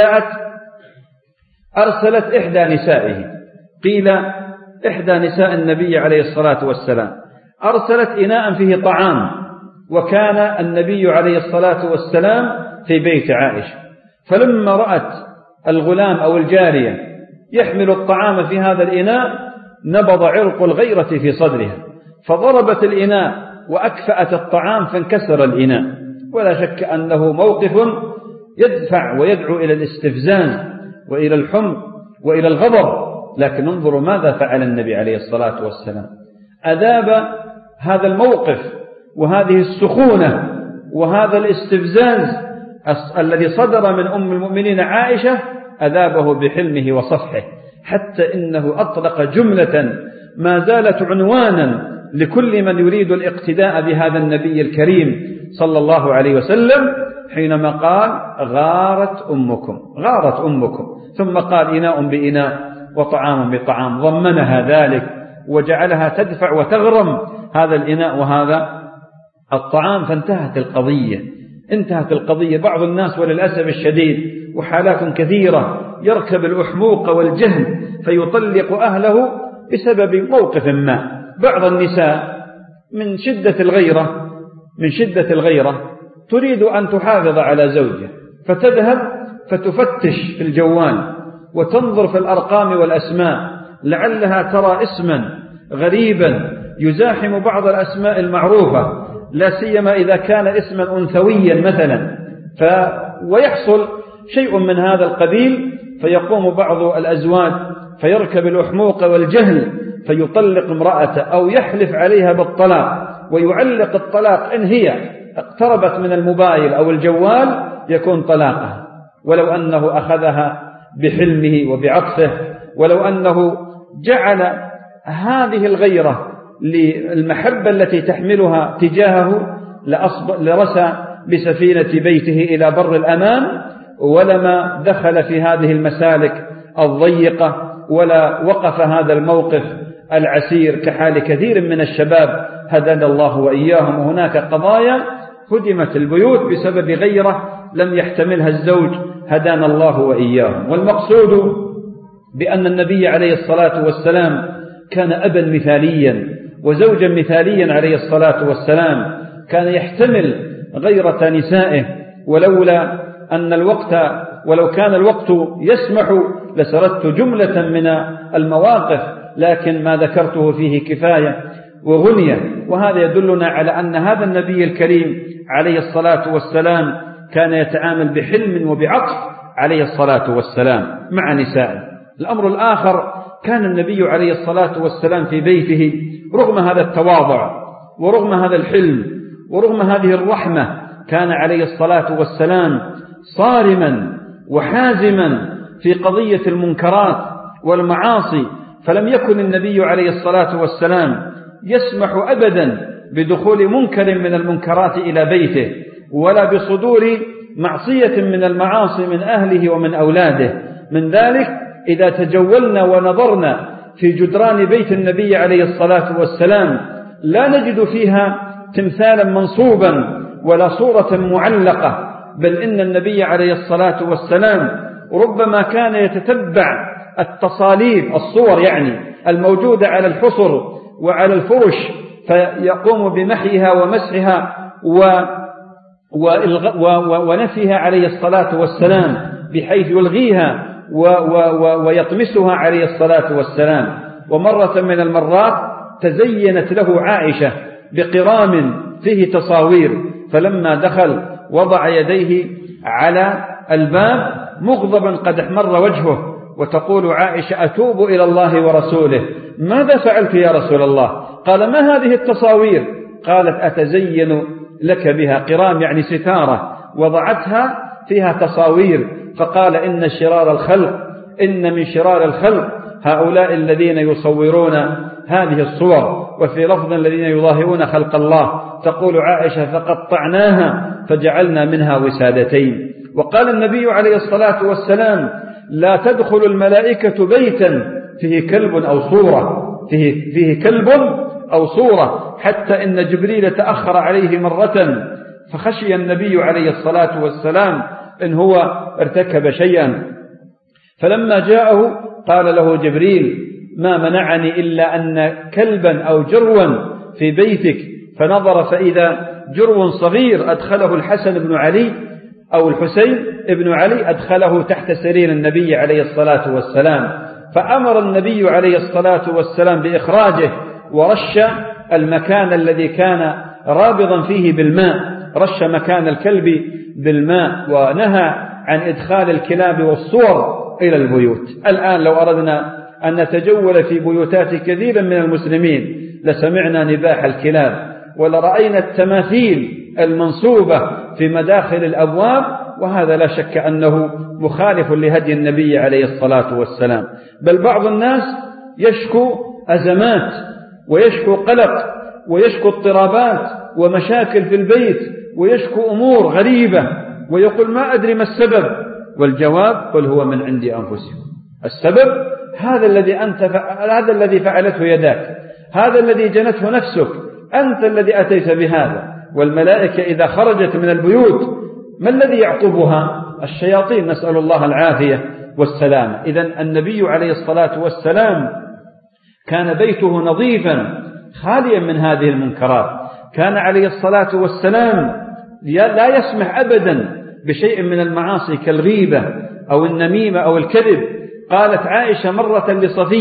أرسلت إحدى نسائه، قيل إحدى نساء النبي عليه الصلاة والسلام، أرسلت إناء فيه طعام، وكان النبي عليه الصلاة والسلام في بيت عائشة، فلما رأت الغلام أو الجارية يحمل الطعام في هذا الإناء نبض عرق الغيرة في صدرها، فضربت الإناء وأكفأت الطعام فانكسر الإناء. ولا شك أنه موقف يدفع ويدعو إلى الاستفزاز وإلى الحمق وإلى الغضب، لكن انظروا ماذا فعل النبي عليه الصلاة والسلام. أذاب هذا الموقف وهذه السخونة وهذا الاستفزاز الذي صدر من أم المؤمنين عائشة، أذابه بحلمه وصفحه، حتى إنه أطلق جملة ما زالت عنوانا لكل من يريد الاقتداء بهذا النبي الكريم صلى الله عليه وسلم، حينما قال غارت أمكم، ثم قال إناء بإناء وطعام بطعام، ضمنها ذلك وجعلها تدفع وتغرم هذا الإناء وهذا الطعام، فانتهت القضية. بعض الناس وللأسف الشديد وحالات كثيرة يركب الأحموق والجهل فيطلق أهله بسبب موقف ما. بعض النساء من شدة الغيرة تريد أن تحافظ على زوجها، فتذهب فتفتش في الجوال وتنظر في الأرقام والأسماء، لعلها ترى اسما غريبا يزاحم بعض الأسماء المعروفة، لا سيما إذا كان اسما أنثويا مثلا، ويحصل شيء من هذا القبيل، فيقوم بعض الأزواج فيركب الأحموق والجهل فيطلق امرأته أو يحلف عليها بالطلاق، ويعلق الطلاق إن هي اقتربت من الموبايل أو الجوال يكون طلاقها، ولو أنه أخذها بحلمه وبعطفه، ولو أنه جعل هذه الغيرة للمحبة التي تحملها تجاهه لرسى بسفينة بيته إلى بر الأمان، ولما دخل في هذه المسالك الضيقة ولا وقف هذا الموقف العسير كحال كثير من الشباب هدانا الله وإياهم. وهناك قضايا هدمت البيوت بسبب غيرة لم يحتملها الزوج هدانا الله وإياهم. والمقصود بأن النبي عليه الصلاة والسلام كان أبا مثاليا وزوجا مثاليا عليه الصلاة والسلام، كان يحتمل غيرة نسائه، ولو كان الوقت يسمح لسردت جملة من المواقف، لكن ما ذكرته فيه كفاية وغنية. وهذا يدلنا على أن هذا النبي الكريم عليه الصلاة والسلام كان يتعامل بحلم وبعطف عليه الصلاة والسلام مع نسائه. الأمر الآخر، كان النبي عليه الصلاة والسلام في بيته رغم هذا التواضع ورغم هذا الحلم ورغم هذه الرحمة، كان عليه الصلاة والسلام صارما وحازما في قضية المنكرات والمعاصي فلم يكن النبي عليه الصلاة والسلام يسمح أبدا بدخول منكر من المنكرات إلى بيته، ولا بصدور معصية من المعاصي من أهله ومن أولاده. من ذلك إذا تجولنا ونظرنا في جدران بيت النبي عليه الصلاة والسلام لا نجد فيها تمثالا منصوبا ولا صورة معلقة، بل إن النبي عليه الصلاة والسلام ربما كان يتتبع التصاليب الصور يعني الموجودة على الحصر وعلى الفرش، فيقوم بمحيها ومسحها ونفيها عليه الصلاة والسلام، بحيث يلغيها ويطمسها عليه الصلاة والسلام. ومرة من المرات تزينت له عائشة بقرام فيه تصاوير، فلما دخل وضع يديه على الباب مغضبا قد احمر وجهه، وتقول عائشة: أتوب إلى الله ورسوله، ماذا فعلت يا رسول الله؟ قال: ما هذه التصاوير؟ قالت: أتزين لك بها، قرام يعني ستارة وضعتها فيها تصاوير. فقال: إن من شرار الخلق هؤلاء الذين يصورون هذه الصور، وفي لفظ الذين يظاهرون خلق الله. تقول عائشة: فقطعناها فجعلنا منها وسادتين. وقال النبي عليه الصلاة والسلام: لا تدخل الملائكة بيتا فيه كلب أو صورة، حتى إن جبريل تأخر عليه مرة فخشي النبي عليه الصلاة والسلام إن هو ارتكب شيئا، فلما جاءه قال له جبريل: ما منعني إلا أن كلبا أو جروا في بيتك. فنظر فإذا جرو صغير أدخله الحسن بن علي أو الحسين بن علي، أدخله تحت سرير النبي عليه الصلاة والسلام، فأمر النبي عليه الصلاة والسلام بإخراجه، ورش المكان الذي كان رابضا فيه بالماء، رش مكان الكلب بالماء، ونهى عن إدخال الكلاب والصور إلى البيوت. الآن لو أردنا أن نتجول في بيوتات كثير من المسلمين لسمعنا نباح الكلاب، ولرأينا التماثيل المنصوبة في مداخل الأبواب، وهذا لا شك أنه مخالف لهدي النبي عليه الصلاة والسلام. بل بعض الناس يشكو أزمات ويشكو قلق ويشكو اضطرابات ومشاكل في البيت ويشكو أمور غريبة، ويقول: ما أدري ما السبب. والجواب: قل هو من عند أنفسكم. السبب هذا الذي فعلته يداك، هذا الذي جنته نفسك، أنت الذي أتيت بهذا. والملائكة إذا خرجت من البيوت ما الذي يعقبها؟ الشياطين، نسأل الله العافية والسلام. إذن النبي عليه الصلاة والسلام كان بيته نظيفا خاليا من هذه المنكرات، كان عليه الصلاة والسلام لا يسمح أبدا بشيء من المعاصي كالغيبة أو النميمة أو الكذب. قالت عائشة مرة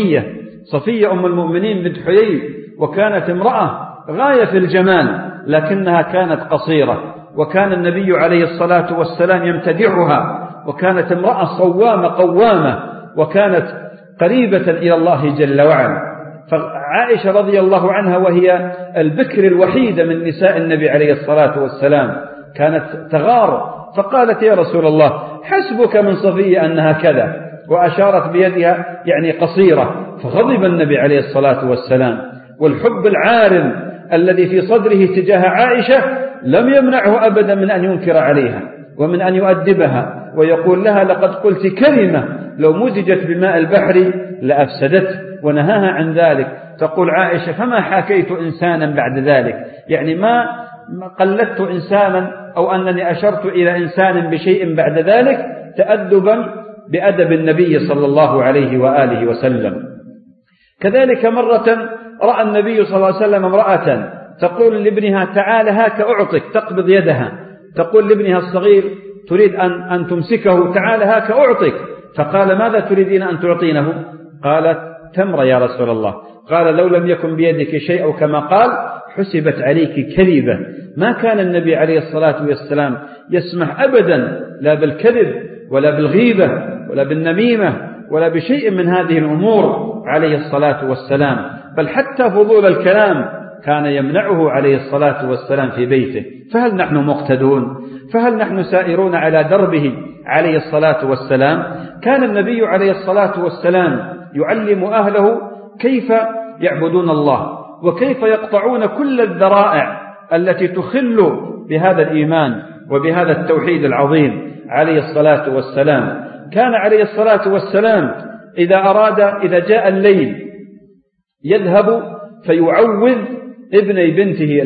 صفية أم المؤمنين بنت حيي، وكانت امرأة غاية في الجمال لكنها كانت قصيرة، وكان النبي عليه الصلاة والسلام يمتدحها، وكانت امرأة صوامة قوامة، وكانت قريبة إلى الله جل وعلا. فعائشة رضي الله عنها وهي البكر الوحيدة من نساء النبي عليه الصلاة والسلام كانت تغار، فقالت: يا رسول الله، حسبك من صفية أنها كذا، وأشارت بيدها يعني قصيرة. فغضب النبي عليه الصلاة والسلام، والحب العارم الذي في صدره تجاه عائشة لم يمنعه أبدا من أن ينكر عليها ومن أن يؤدبها ويقول لها: لقد قلت كلمة لو مزجت بماء البحر لأفسدته، ونهاها عن ذلك. تقول عائشة: فما حكيت إنسانا بعد ذلك، يعني ما قلدت إنسانا أو أنني أشرت إلى إنسان بشيء بعد ذلك، تأدبا بأدب النبي صلى الله عليه وآله وسلم. كذلك مرة رأى النبي صلى الله عليه وسلم امرأة تقول لابنها: تعال هاك أعطك، تقبض يدها، تقول لابنها الصغير: تريد أن تمسكه، تعال هاك أعطك. فقال: ماذا تريدين أن تعطينه؟ قالت: تمر يا رسول الله. قال: لو لم يكن بيدك شيء، أو كما قال: حسبت عليك كذبة. ما كان النبي عليه الصلاة والسلام يسمح أبدا لا بالكذب ولا بالغيبة ولا بالنميمة ولا بشيء من هذه الأمور عليه الصلاة والسلام، بل حتى فضول الكلام كان يمنعه عليه الصلاة والسلام في بيته. فهل نحن مقتدون؟ فهل نحن سائرون على دربه عليه الصلاة والسلام؟ كان النبي عليه الصلاة والسلام يعلم أهله كيف يعبدون الله وكيف يقطعون كل الذرائع التي تخل بهذا الإيمان وبهذا التوحيد العظيم عليه الصلاة والسلام. كان عليه الصلاة والسلام إذا جاء الليل يذهب فيعوذ ابني بنته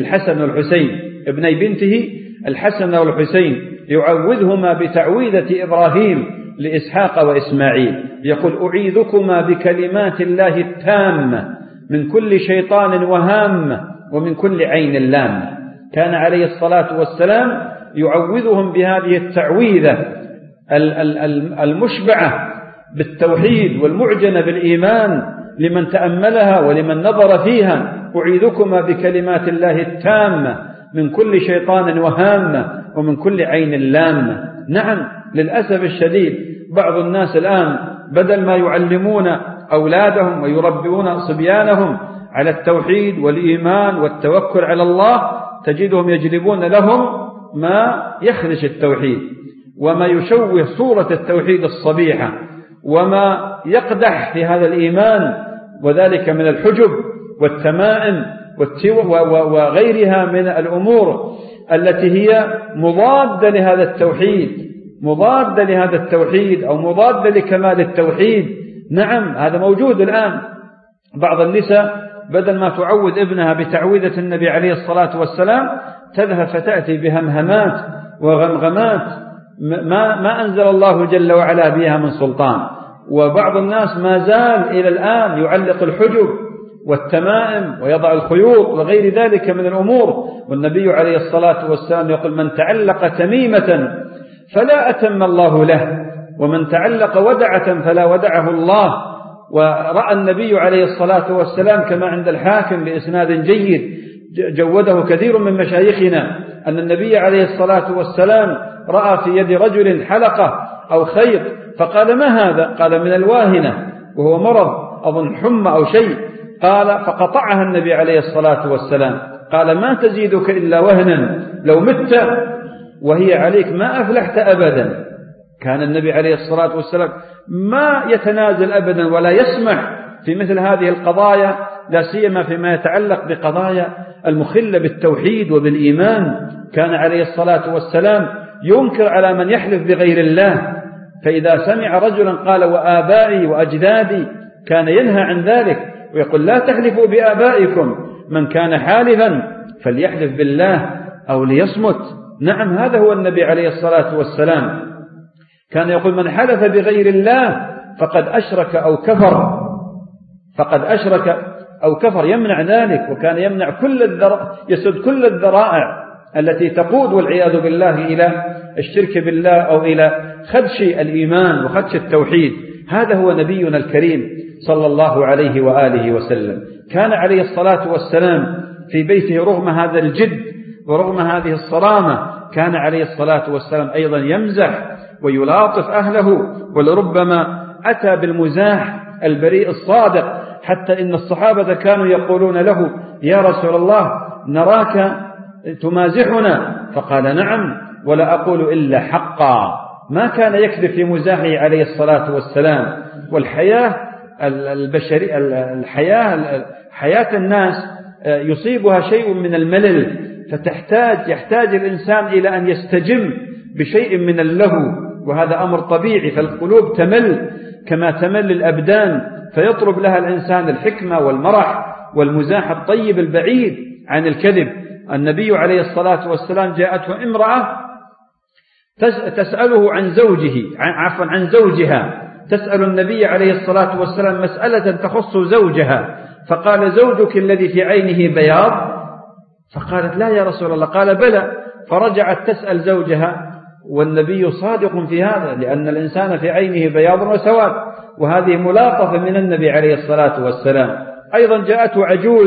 الحسن والحسين يعوذهما بتعويذة إبراهيم لإسحاق وإسماعيل، يقول أعيذكما بكلمات الله التامة من كل شيطان وهامة ومن كل عين لامة. كان عليه الصلاة والسلام يعوذهم بهذه التعويذة المشبعة بالتوحيد والمعجنة بالإيمان لمن تأملها ولمن نظر فيها. أعيذكما بكلمات الله التامة من كل شيطان وهامة ومن كل عين لامة. نعم، للأسف الشديد بعض الناس الآن بدل ما يعلمون أولادهم ويربون صبيانهم على التوحيد والإيمان والتوكل على الله، تجدهم يجلبون لهم ما يخرج التوحيد وما يشوه صورة التوحيد الصبيحة وما يقدح في هذا الإيمان، وذلك من الحجب والتمائم وغيرها من الأمور التي هي مضادة لهذا التوحيد أو مضادة لكمال التوحيد. نعم، هذا موجود الآن. بعض النساء بدل ما تعوذ ابنها بتعويذة النبي عليه الصلاة والسلام تذهب فتأتي بهمهمات وغمغمات ما أنزل الله جل وعلا بها من سلطان. وبعض الناس ما زال إلى الآن يعلق الحجب والتمائم ويضع الخيوط وغير ذلك من الأمور. والنبي عليه الصلاة والسلام يقول من تعلق تميمة فلا أتم الله له، ومن تعلق ودعة فلا ودعه الله. ورأى النبي عليه الصلاة والسلام كما عند الحاكم بإسناد جيد جوده كثير من مشايخنا أن النبي عليه الصلاة والسلام رأى في يد رجل حلقة أو خيط فقال ما هذا؟ قال من الواهنة، وهو مرض أظن حمى أو شيء. قال فقطعها النبي عليه الصلاة والسلام، قال ما تزيدك إلا وهنا، لو مت وهي عليك ما أفلحت أبدا. كان النبي عليه الصلاة والسلام ما يتنازل أبدا ولا يسمح في مثل هذه القضايا، لا سيما فيما يتعلق بقضايا المخلة بالتوحيد وبالإيمان. كان عليه الصلاة والسلام ينكر على من يحلف بغير الله، فإذا سمع رجلا قال وآبائي وأجدادي كان ينهى عن ذلك ويقول لا تحلفوا بآبائكم، من كان حالفا فليحلف بالله أو ليصمت. نعم، هذا هو النبي عليه الصلاة والسلام. كان يقول من حلف بغير الله فقد أشرك أو كفر، يمنع ذلك. وكان يمنع يسد كل الذرائع التي تقود والعياذ بالله إلى الشرك بالله أو إلى خدش الإيمان وخدش التوحيد. هذا هو نبينا الكريم صلى الله عليه وآله وسلم. كان عليه الصلاة والسلام في بيته رغم هذا الجد ورغم هذه الصرامة كان عليه الصلاة والسلام أيضا يمزح ويلاطف أهله، ولربما أتى بالمزاح البريء الصادق، حتى إن الصحابة كانوا يقولون له يا رسول الله نراك تمازحنا، فقال نعم ولا أقول إلا حقا. ما كان يكذب في مزاحه عليه الصلاة والسلام. والحياة البشرية حياة الناس يصيبها شيء من الملل، يحتاج الإنسان إلى أن يستجم بشيء من اللهو، وهذا أمر طبيعي. فالقلوب تمل كما تمل الأبدان، فيطلب لها الإنسان الحكمة والمرح والمزاح الطيب البعيد عن الكذب. النبي عليه الصلاة والسلام جاءته امرأة تسأله عن زوجها، تسأل النبي عليه الصلاة والسلام مسألة تخص زوجها، فقال زوجك الذي في عينه بياض؟ فقالت لا يا رسول الله. قال بلى. فرجعت تسأل زوجها، والنبي صادق في هذا، لأن الإنسان في عينه بياض وسواد، وهذه ملاطفة من النبي عليه الصلاة والسلام. أيضا جاءته عجوز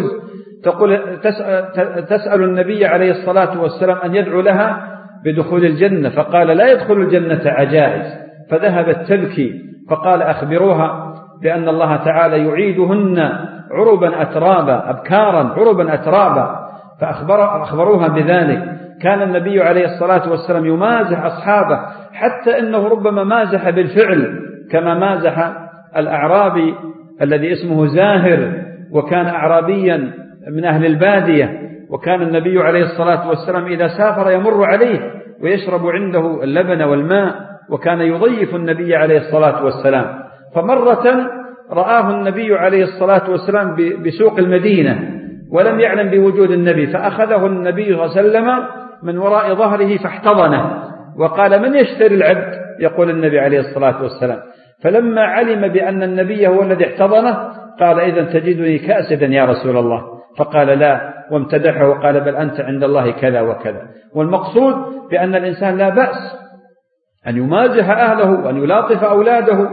تسأل النبي عليه الصلاة والسلام أن يدعو لها بدخول الجنة، فقال لا يدخل الجنة عجائز، فذهبت تبكي، فقال أخبروها بأن الله تعالى يعيدهن عربا أترابا، أبكارا عربا أترابا، فأخبروها بذلك. كان النبي عليه الصلاة والسلام يمازح أصحابه، حتى إنه ربما مازح بالفعل، كما مازح الأعرابي الذي اسمه زاهر، وكان أعرابيا من أهل البادية، وكان النبي عليه الصلاة والسلام إذا سافر يمر عليه ويشرب عنده اللبن والماء، وكان يضيف النبي عليه الصلاة والسلام. فمرة رآه النبي عليه الصلاة والسلام بسوق المدينة ولم يعلم بوجود النبي، فأخذه النبي صلى الله عليه وسلم من وراء ظهره فاحتضنه وقال: من يشتري العبد؟ يقول النبي عليه الصلاة والسلام. فلما علم بأن النبي هو الذي احتضنه قال: إذن تجدني كاسدا يا رسول الله؟ فقال: لا، وامتدحه وقال: بل أنت عند الله كذا وكذا. والمقصود بأن الإنسان لا بأس أن يمازح أهله وأن يلاطف أولاده،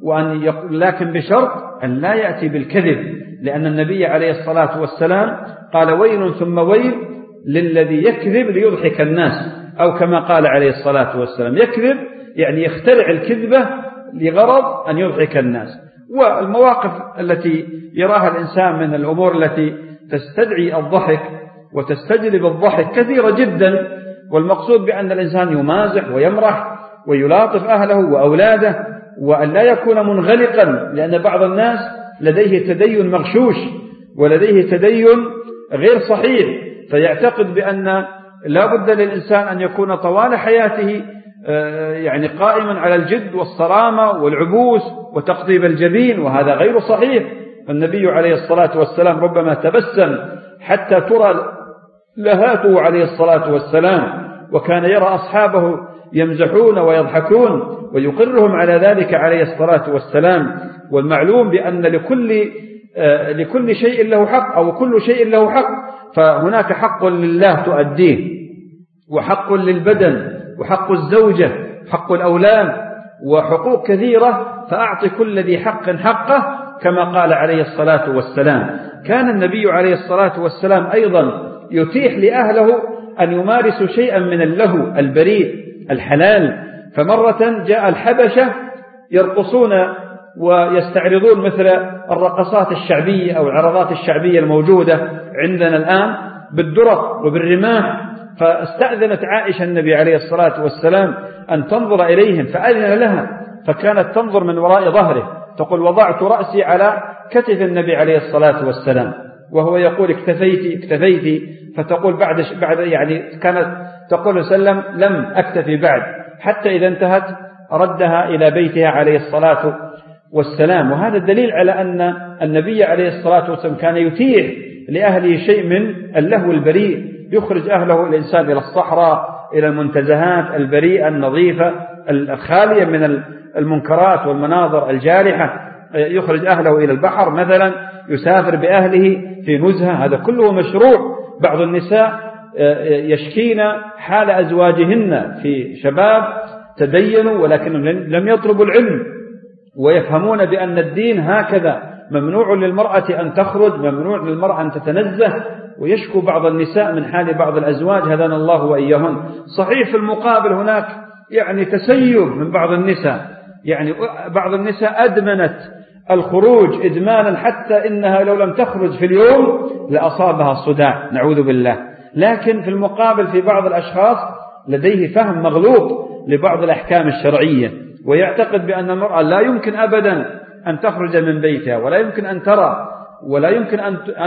لكن بشرط أن لا يأتي بالكذب، لأن النبي عليه الصلاة والسلام قال: ويل ثم ويل للذي يكذب ليضحك الناس، أو كما قال عليه الصلاة والسلام: يكذب يعني يخترع الكذبة لغرض أن يضحك الناس. والمواقف التي يراها الإنسان من الأمور التي تستدعي الضحك وتستجلب الضحك كثيرة جدا، والمقصود بأن الإنسان يمازح ويمرح ويلاطف أهله وأولاده، وأن لا يكون منغلقا، لأن بعض الناس لديه تدين مغشوش ولديه تدين غير صحيح، فيعتقد بأن لا بد للإنسان أن يكون طوال حياته يعني قائما على الجد والصرامة والعبوس وتقطيب الجبين، وهذا غير صحيح. النبي عليه الصلاة والسلام ربما تبسم حتى ترى لهاته عليه الصلاة والسلام، وكان يرى أصحابه يمزحون ويضحكون ويقرهم على ذلك عليه الصلاة والسلام. والمعلوم بأن لكل شيء له حق، أو كل شيء له حق، فهناك حق لله تؤديه، وحق للبدن، وحق الزوجة، حق الأولاد، وحقوق كثيرة، فأعطي كل ذي حق حقه كما قال عليه الصلاة والسلام. كان النبي عليه الصلاة والسلام أيضا يتيح لأهله أن يمارسوا شيئا من اللهو البريء الحلال. فمرة جاء الحبشة يرقصون ويستعرضون مثل الرقصات الشعبية أو العرضات الشعبية الموجودة عندنا الآن بالدرق وبالرماح، فاستأذنت عائشة النبي عليه الصلاة والسلام أن تنظر إليهم، فأذن لها، فكانت تنظر من وراء ظهره، تقول: وضعت رأسي على كتف النبي عليه الصلاة والسلام، وهو يقول: اكتفيت، فتقول بعد يعني كانت تقول سلم: لم أكتفي بعد، حتى إذا انتهت ردها إلى بيتها عليه الصلاة والسلام. وهذا الدليل على أن النبي عليه الصلاة والسلام كان يتيح لأهله شيء من اللهو البريء، يخرج أهله الإنسان إلى الصحراء، إلى المنتزهات البريئة النظيفة الخالية من المنكرات والمناظر الجارحة، يخرج أهله إلى البحر مثلا، يسافر بأهله في نزهة، هذا كله مشروع. بعض النساء يشكين حال أزواجهن في شباب تدينوا ولكنهم لم يطلبوا العلم، ويفهمون بأن الدين هكذا، ممنوع للمرأة أن تخرج، ممنوع للمرأة أن تتنزه، ويشكو بعض النساء من حال بعض الأزواج، هدانا الله وإياهن. صحيح في المقابل هناك يعني تسيب من بعض النساء، يعني بعض النساء أدمنت الخروج إدمانا حتى إنها لو لم تخرج في اليوم لأصابها الصداع، نعوذ بالله. لكن في المقابل في بعض الأشخاص لديه فهم مغلوط لبعض الأحكام الشرعية، ويعتقد بأن المرأة لا يمكن أبدا أن تخرج من بيتها، ولا يمكن أن ترى، ولا يمكن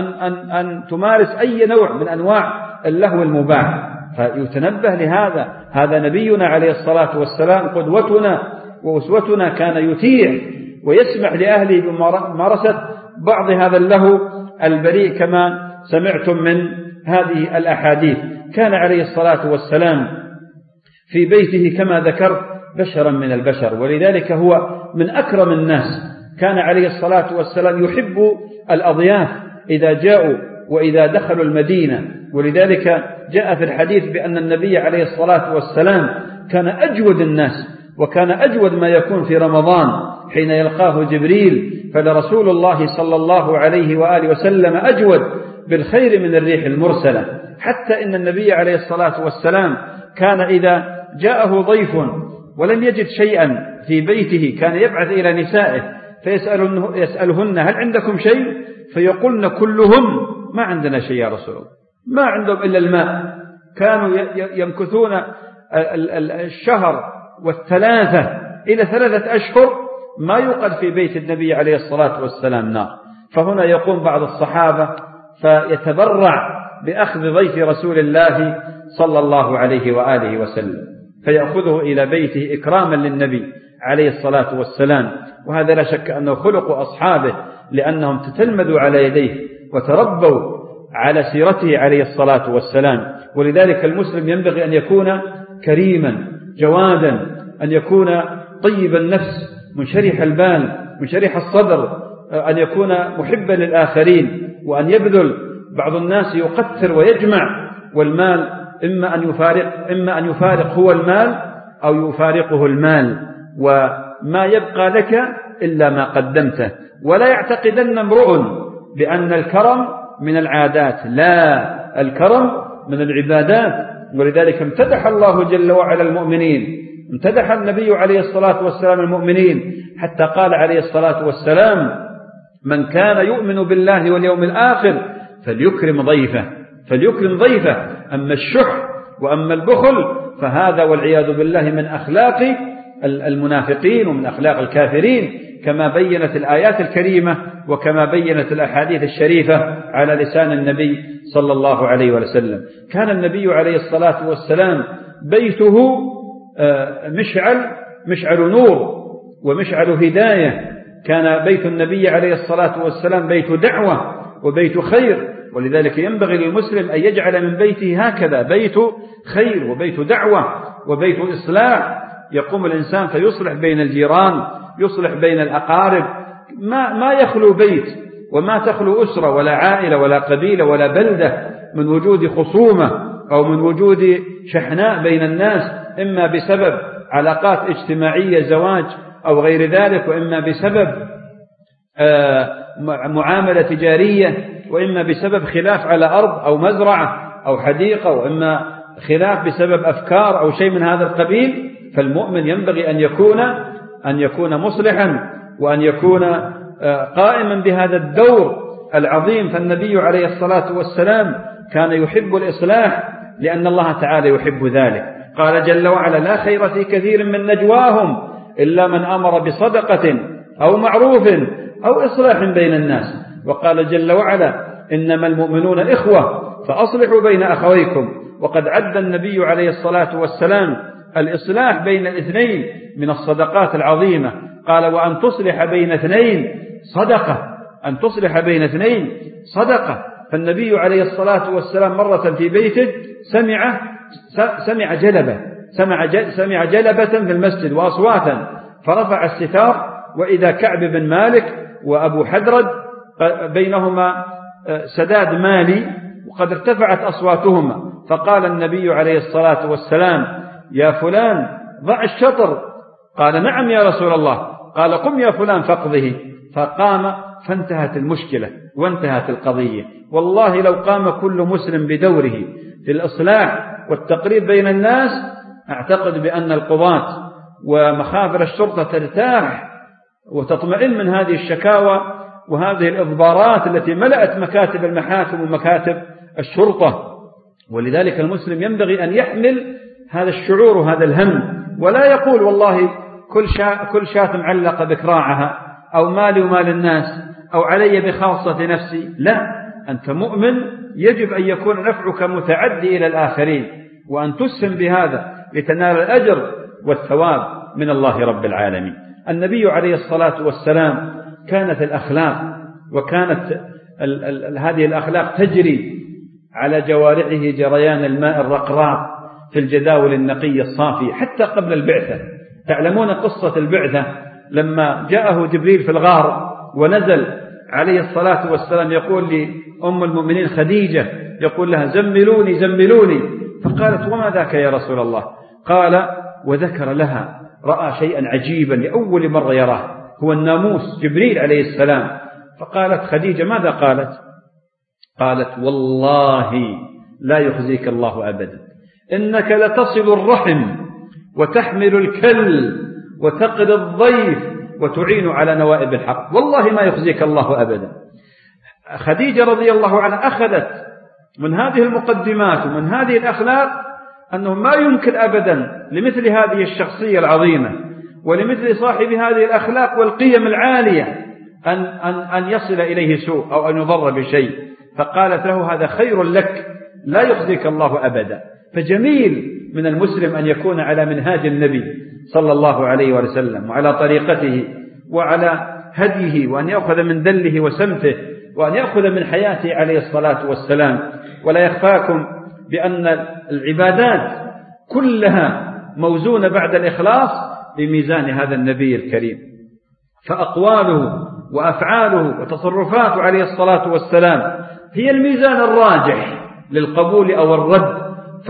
أن تمارس أي نوع من أنواع اللهو المباح. فيتنبه لهذا. هذا نبينا عليه الصلاة والسلام قدوتنا وأسوتنا، كان يتيح ويسمح لأهله بممارسة بعض هذا اللهو البريء كما سمعتم من هذه الأحاديث. كان عليه الصلاة والسلام في بيته كما ذكرت بشرا من البشر، ولذلك هو من أكرم الناس. كان عليه الصلاة والسلام يحب الأضياف إذا جاءوا وإذا دخلوا المدينة، ولذلك جاء في الحديث بأن النبي عليه الصلاة والسلام كان أجود الناس، وكان أجود ما يكون في رمضان حين يلقاه جبريل، فلرسول الله صلى الله عليه وآله وسلم أجود بالخير من الريح المرسلة. حتى إن النبي عليه الصلاة والسلام كان إذا جاءه ضيف ولم يجد شيئا في بيته كان يبعث إلى نسائه فيسألهن: هل عندكم شيء؟ فيقولن كلهم: ما عندنا شيء يا رسول الله، ما عندهم إلا الماء. كانوا يمكثون الشهر والثلاثة إلى 3 أشهر ما يوقد في بيت النبي عليه الصلاة والسلام نار. فهنا يقوم بعض الصحابة فيتبرع بأخذ ضيف رسول الله صلى الله عليه وآله وسلم، فيأخذه إلى بيته إكراما للنبي عليه الصلاة والسلام. وهذا لا شك أنه خلق أصحابه، لأنهم تتلمذوا على يديه وتربوا على سيرته عليه الصلاة والسلام. ولذلك المسلم ينبغي أن يكون كريما جوادا، أن يكون طيب النفس منشرح البال منشرح الصدر، أن يكون محبا للآخرين، وأن يبذل. بعض الناس يقتر ويجمع، والمال إما أن يفارق هو المال أو يفارقه المال، وما يبقى لك إلا ما قدمته. ولا يعتقدن امرؤ بأن الكرم من العادات، لا، الكرم من العبادات. ولذلك امتدح الله جل وعلا المؤمنين، امتدح النبي عليه الصلاة والسلام المؤمنين، حتى قال عليه الصلاة والسلام: من كان يؤمن بالله واليوم الآخر فليكرم ضيفه، فليكرم ضيفه. أما الشح وأما البخل فهذا والعياذ بالله من أخلاق المنافقين ومن أخلاق الكافرين، كما بينت الآيات الكريمة وكما بينت الأحاديث الشريفة على لسان النبي صلى الله عليه وسلم. كان النبي عليه الصلاة والسلام بيته مشعل نور ومشعل هداية. كان بيت النبي عليه الصلاة والسلام بيت دعوة وبيت خير. ولذلك ينبغي للمسلم أن يجعل من بيته هكذا بيت خير وبيت دعوة وبيت إصلاح. يقوم الإنسان فيصلح بين الجيران، يصلح بين الأقارب. ما يخلو بيت وما تخلو أسرة ولا عائلة ولا قبيلة ولا بلدة من وجود خصومة أو من وجود شحناء بين الناس، إما بسبب علاقات اجتماعية زواج أو غير ذلك، وإما بسبب معاملة تجارية، وإما بسبب خلاف على أرض أو مزرعة أو حديقة، وإما خلاف بسبب أفكار أو شيء من هذا القبيل. فالمؤمن ينبغي أن يكون مصلحا وأن يكون قائما بهذا الدور العظيم. فالنبي عليه الصلاة والسلام كان يحب الإصلاح لأن الله تعالى يحب ذلك. قال جل وعلا: لا خير في كثير من نجواهم إلا من أمر بصدقة أو معروف أو إصلاح بين الناس. وقال جل وعلا: إنما المؤمنون إخوة فأصلحوا بين أخويكم. وقد عد النبي عليه الصلاة والسلام الإصلاح بين الاثنين من الصدقات العظيمة. قال: وأن تصلح بين اثنين صدقة، أن تصلح بين اثنين صدقة. فالنبي عليه الصلاة والسلام مرة في بيته سمع جلبة في المسجد وأصواتا، فرفع الستار وإذا كعب بن مالك وأبو حدرد بينهما سداد مالي وقد ارتفعت أصواتهما. فقال النبي عليه الصلاة والسلام: يا فلان ضع الشطر. قال: نعم يا رسول الله. قال: قم يا فلان فاقضه. فقام فانتهت المشكلة وانتهت القضية. والله لو قام كل مسلم بدوره في الإصلاح والتقريب بين الناس، أعتقد بأن القضاة ومخابر الشرطة ترتاح وتطمئن من هذه الشكاوى وهذه الإضبارات التي ملأت مكاتب المحاكم ومكاتب الشرطة. ولذلك المسلم ينبغي أن يحمل هذا الشعور وهذا الهم، ولا يقول: والله كل شاة معلقة بكراعها، أو مالي ومال الناس، أو علي بخاصة نفسي. لا، أنت مؤمن، يجب أن يكون نفعك متعدي إلى الآخرين، وأن تسهم بهذا لتنال الأجر والثواب من الله رب العالمين. النبي عليه الصلاة والسلام كانت الأخلاق وكانت هذه الأخلاق تجري على جوارحه جريان الماء الرقراق في الجداول النقية الصافية حتى قبل البعثة. تعلمون قصة البعثة لما جاءه جبريل في الغار ونزل عليه الصلاة والسلام يقول لأم المؤمنين خديجة، يقول لها: زملوني زملوني. فقالت: وما ذاك يا رسول الله؟ قال: وذكر لها رأى شيئا عجيبا لأول مرة يراه، هو الناموس جبريل عليه السلام. فقالت خديجة: ماذا قالت؟ قالت: والله لا يخزيك الله أبدا، إنك لتصل الرحم وتحمل الكل وتقضي الضيف وتعين على نوائب الحق، والله ما يخزيك الله أبدا. خديجة رضي الله عنها أخذت من هذه المقدمات ومن هذه الأخلاق أنه ما يمكن أبدا لمثل هذه الشخصية العظيمة ولمثل صاحب هذه الأخلاق والقيم العالية أن يصل إليه سوء أو أن يضر بشيء، فقالت له هذا خير لك لا يخزيك الله أبدا. فجميل من المسلم أن يكون على منهاج النبي صلى الله عليه وسلم وعلى طريقته وعلى هديه، وأن يأخذ من دله وسمته، وأن يأخذ من حياته عليه الصلاة والسلام. ولا يخفاكم بأن العبادات كلها موزونة بعد الإخلاص بميزان هذا النبي الكريم، فأقواله وأفعاله وتصرفاته عليه الصلاة والسلام هي الميزان الراجح للقبول أو الرد.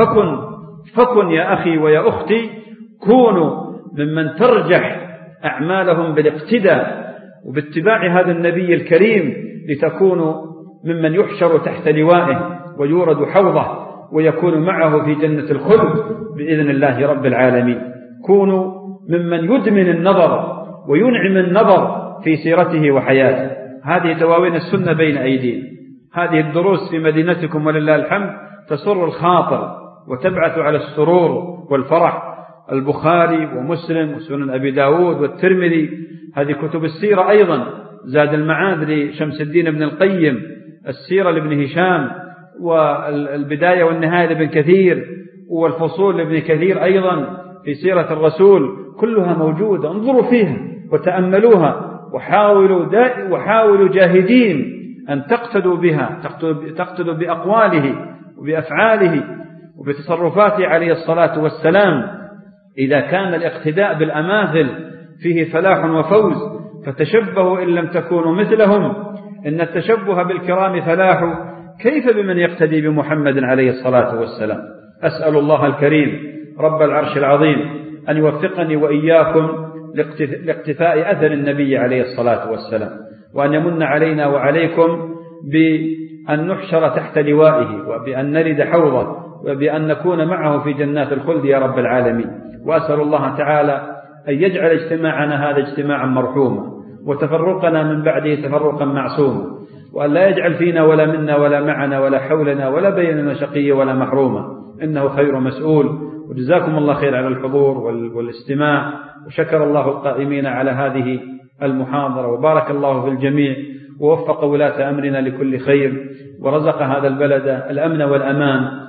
فكن يا أخي ويا أختي، كونوا ممن ترجح أعمالهم بالاقتداء وباتباع هذا النبي الكريم، لتكونوا ممن يحشر تحت لوائه ويورد حوضه ويكون معه في جنة الخلد بإذن الله رب العالمين. كونوا ممن يدمن النظر وينعم النظر في سيرته وحياته. هذه دواوين السنة بين أيدينا، هذه الدروس في مدينتكم ولله الحمد تسر الخاطر وتبعث على السرور والفرح. البخاري ومسلم وسنن أبي داود والترمذي، هذه كتب السيرة أيضا، زاد المعاد لشمس الدين بن القيم، السيرة لابن هشام، والبداية والنهاية لابن كثير، والفصول لابن كثير أيضا في سيرة الرسول، كلها موجودة. انظروا فيها وتأملوها وحاولوا جاهدين أن تقتدوا بها، تقتدوا بأقواله وبأفعاله وبتصرفاته عليه الصلاة والسلام. إذا كان الاقتداء بالأماثل فيه فلاح وفوز فتشبهوا إن لم تكونوا مثلهم، إن التشبه بالكرام فلاح، كيف بمن يقتدي بمحمد عليه الصلاة والسلام. أسأل الله الكريم رب العرش العظيم أن يوفقني وإياكم لاقتفاء أثر النبي عليه الصلاة والسلام، وأن يمن علينا وعليكم بأن نحشر تحت لوائه، وبأن نرد حوضه، وبأن نكون معه في جنات الخلد يا رب العالمين. وأسأل الله تعالى أن يجعل اجتماعنا هذا اجتماعا مرحوما، وتفرقنا من بعده تفرقا معصوما، وأن لا يجعل فينا ولا منا ولا معنا ولا حولنا ولا بيننا شقي ولا محروما، إنه خير مسؤول. وجزاكم الله خير على الحضور والاستماع، وشكر الله القائمين على هذه المحاضرة، وبارك الله في الجميع، ووفق ولاة أمرنا لكل خير، ورزق هذا البلد الأمن والأمان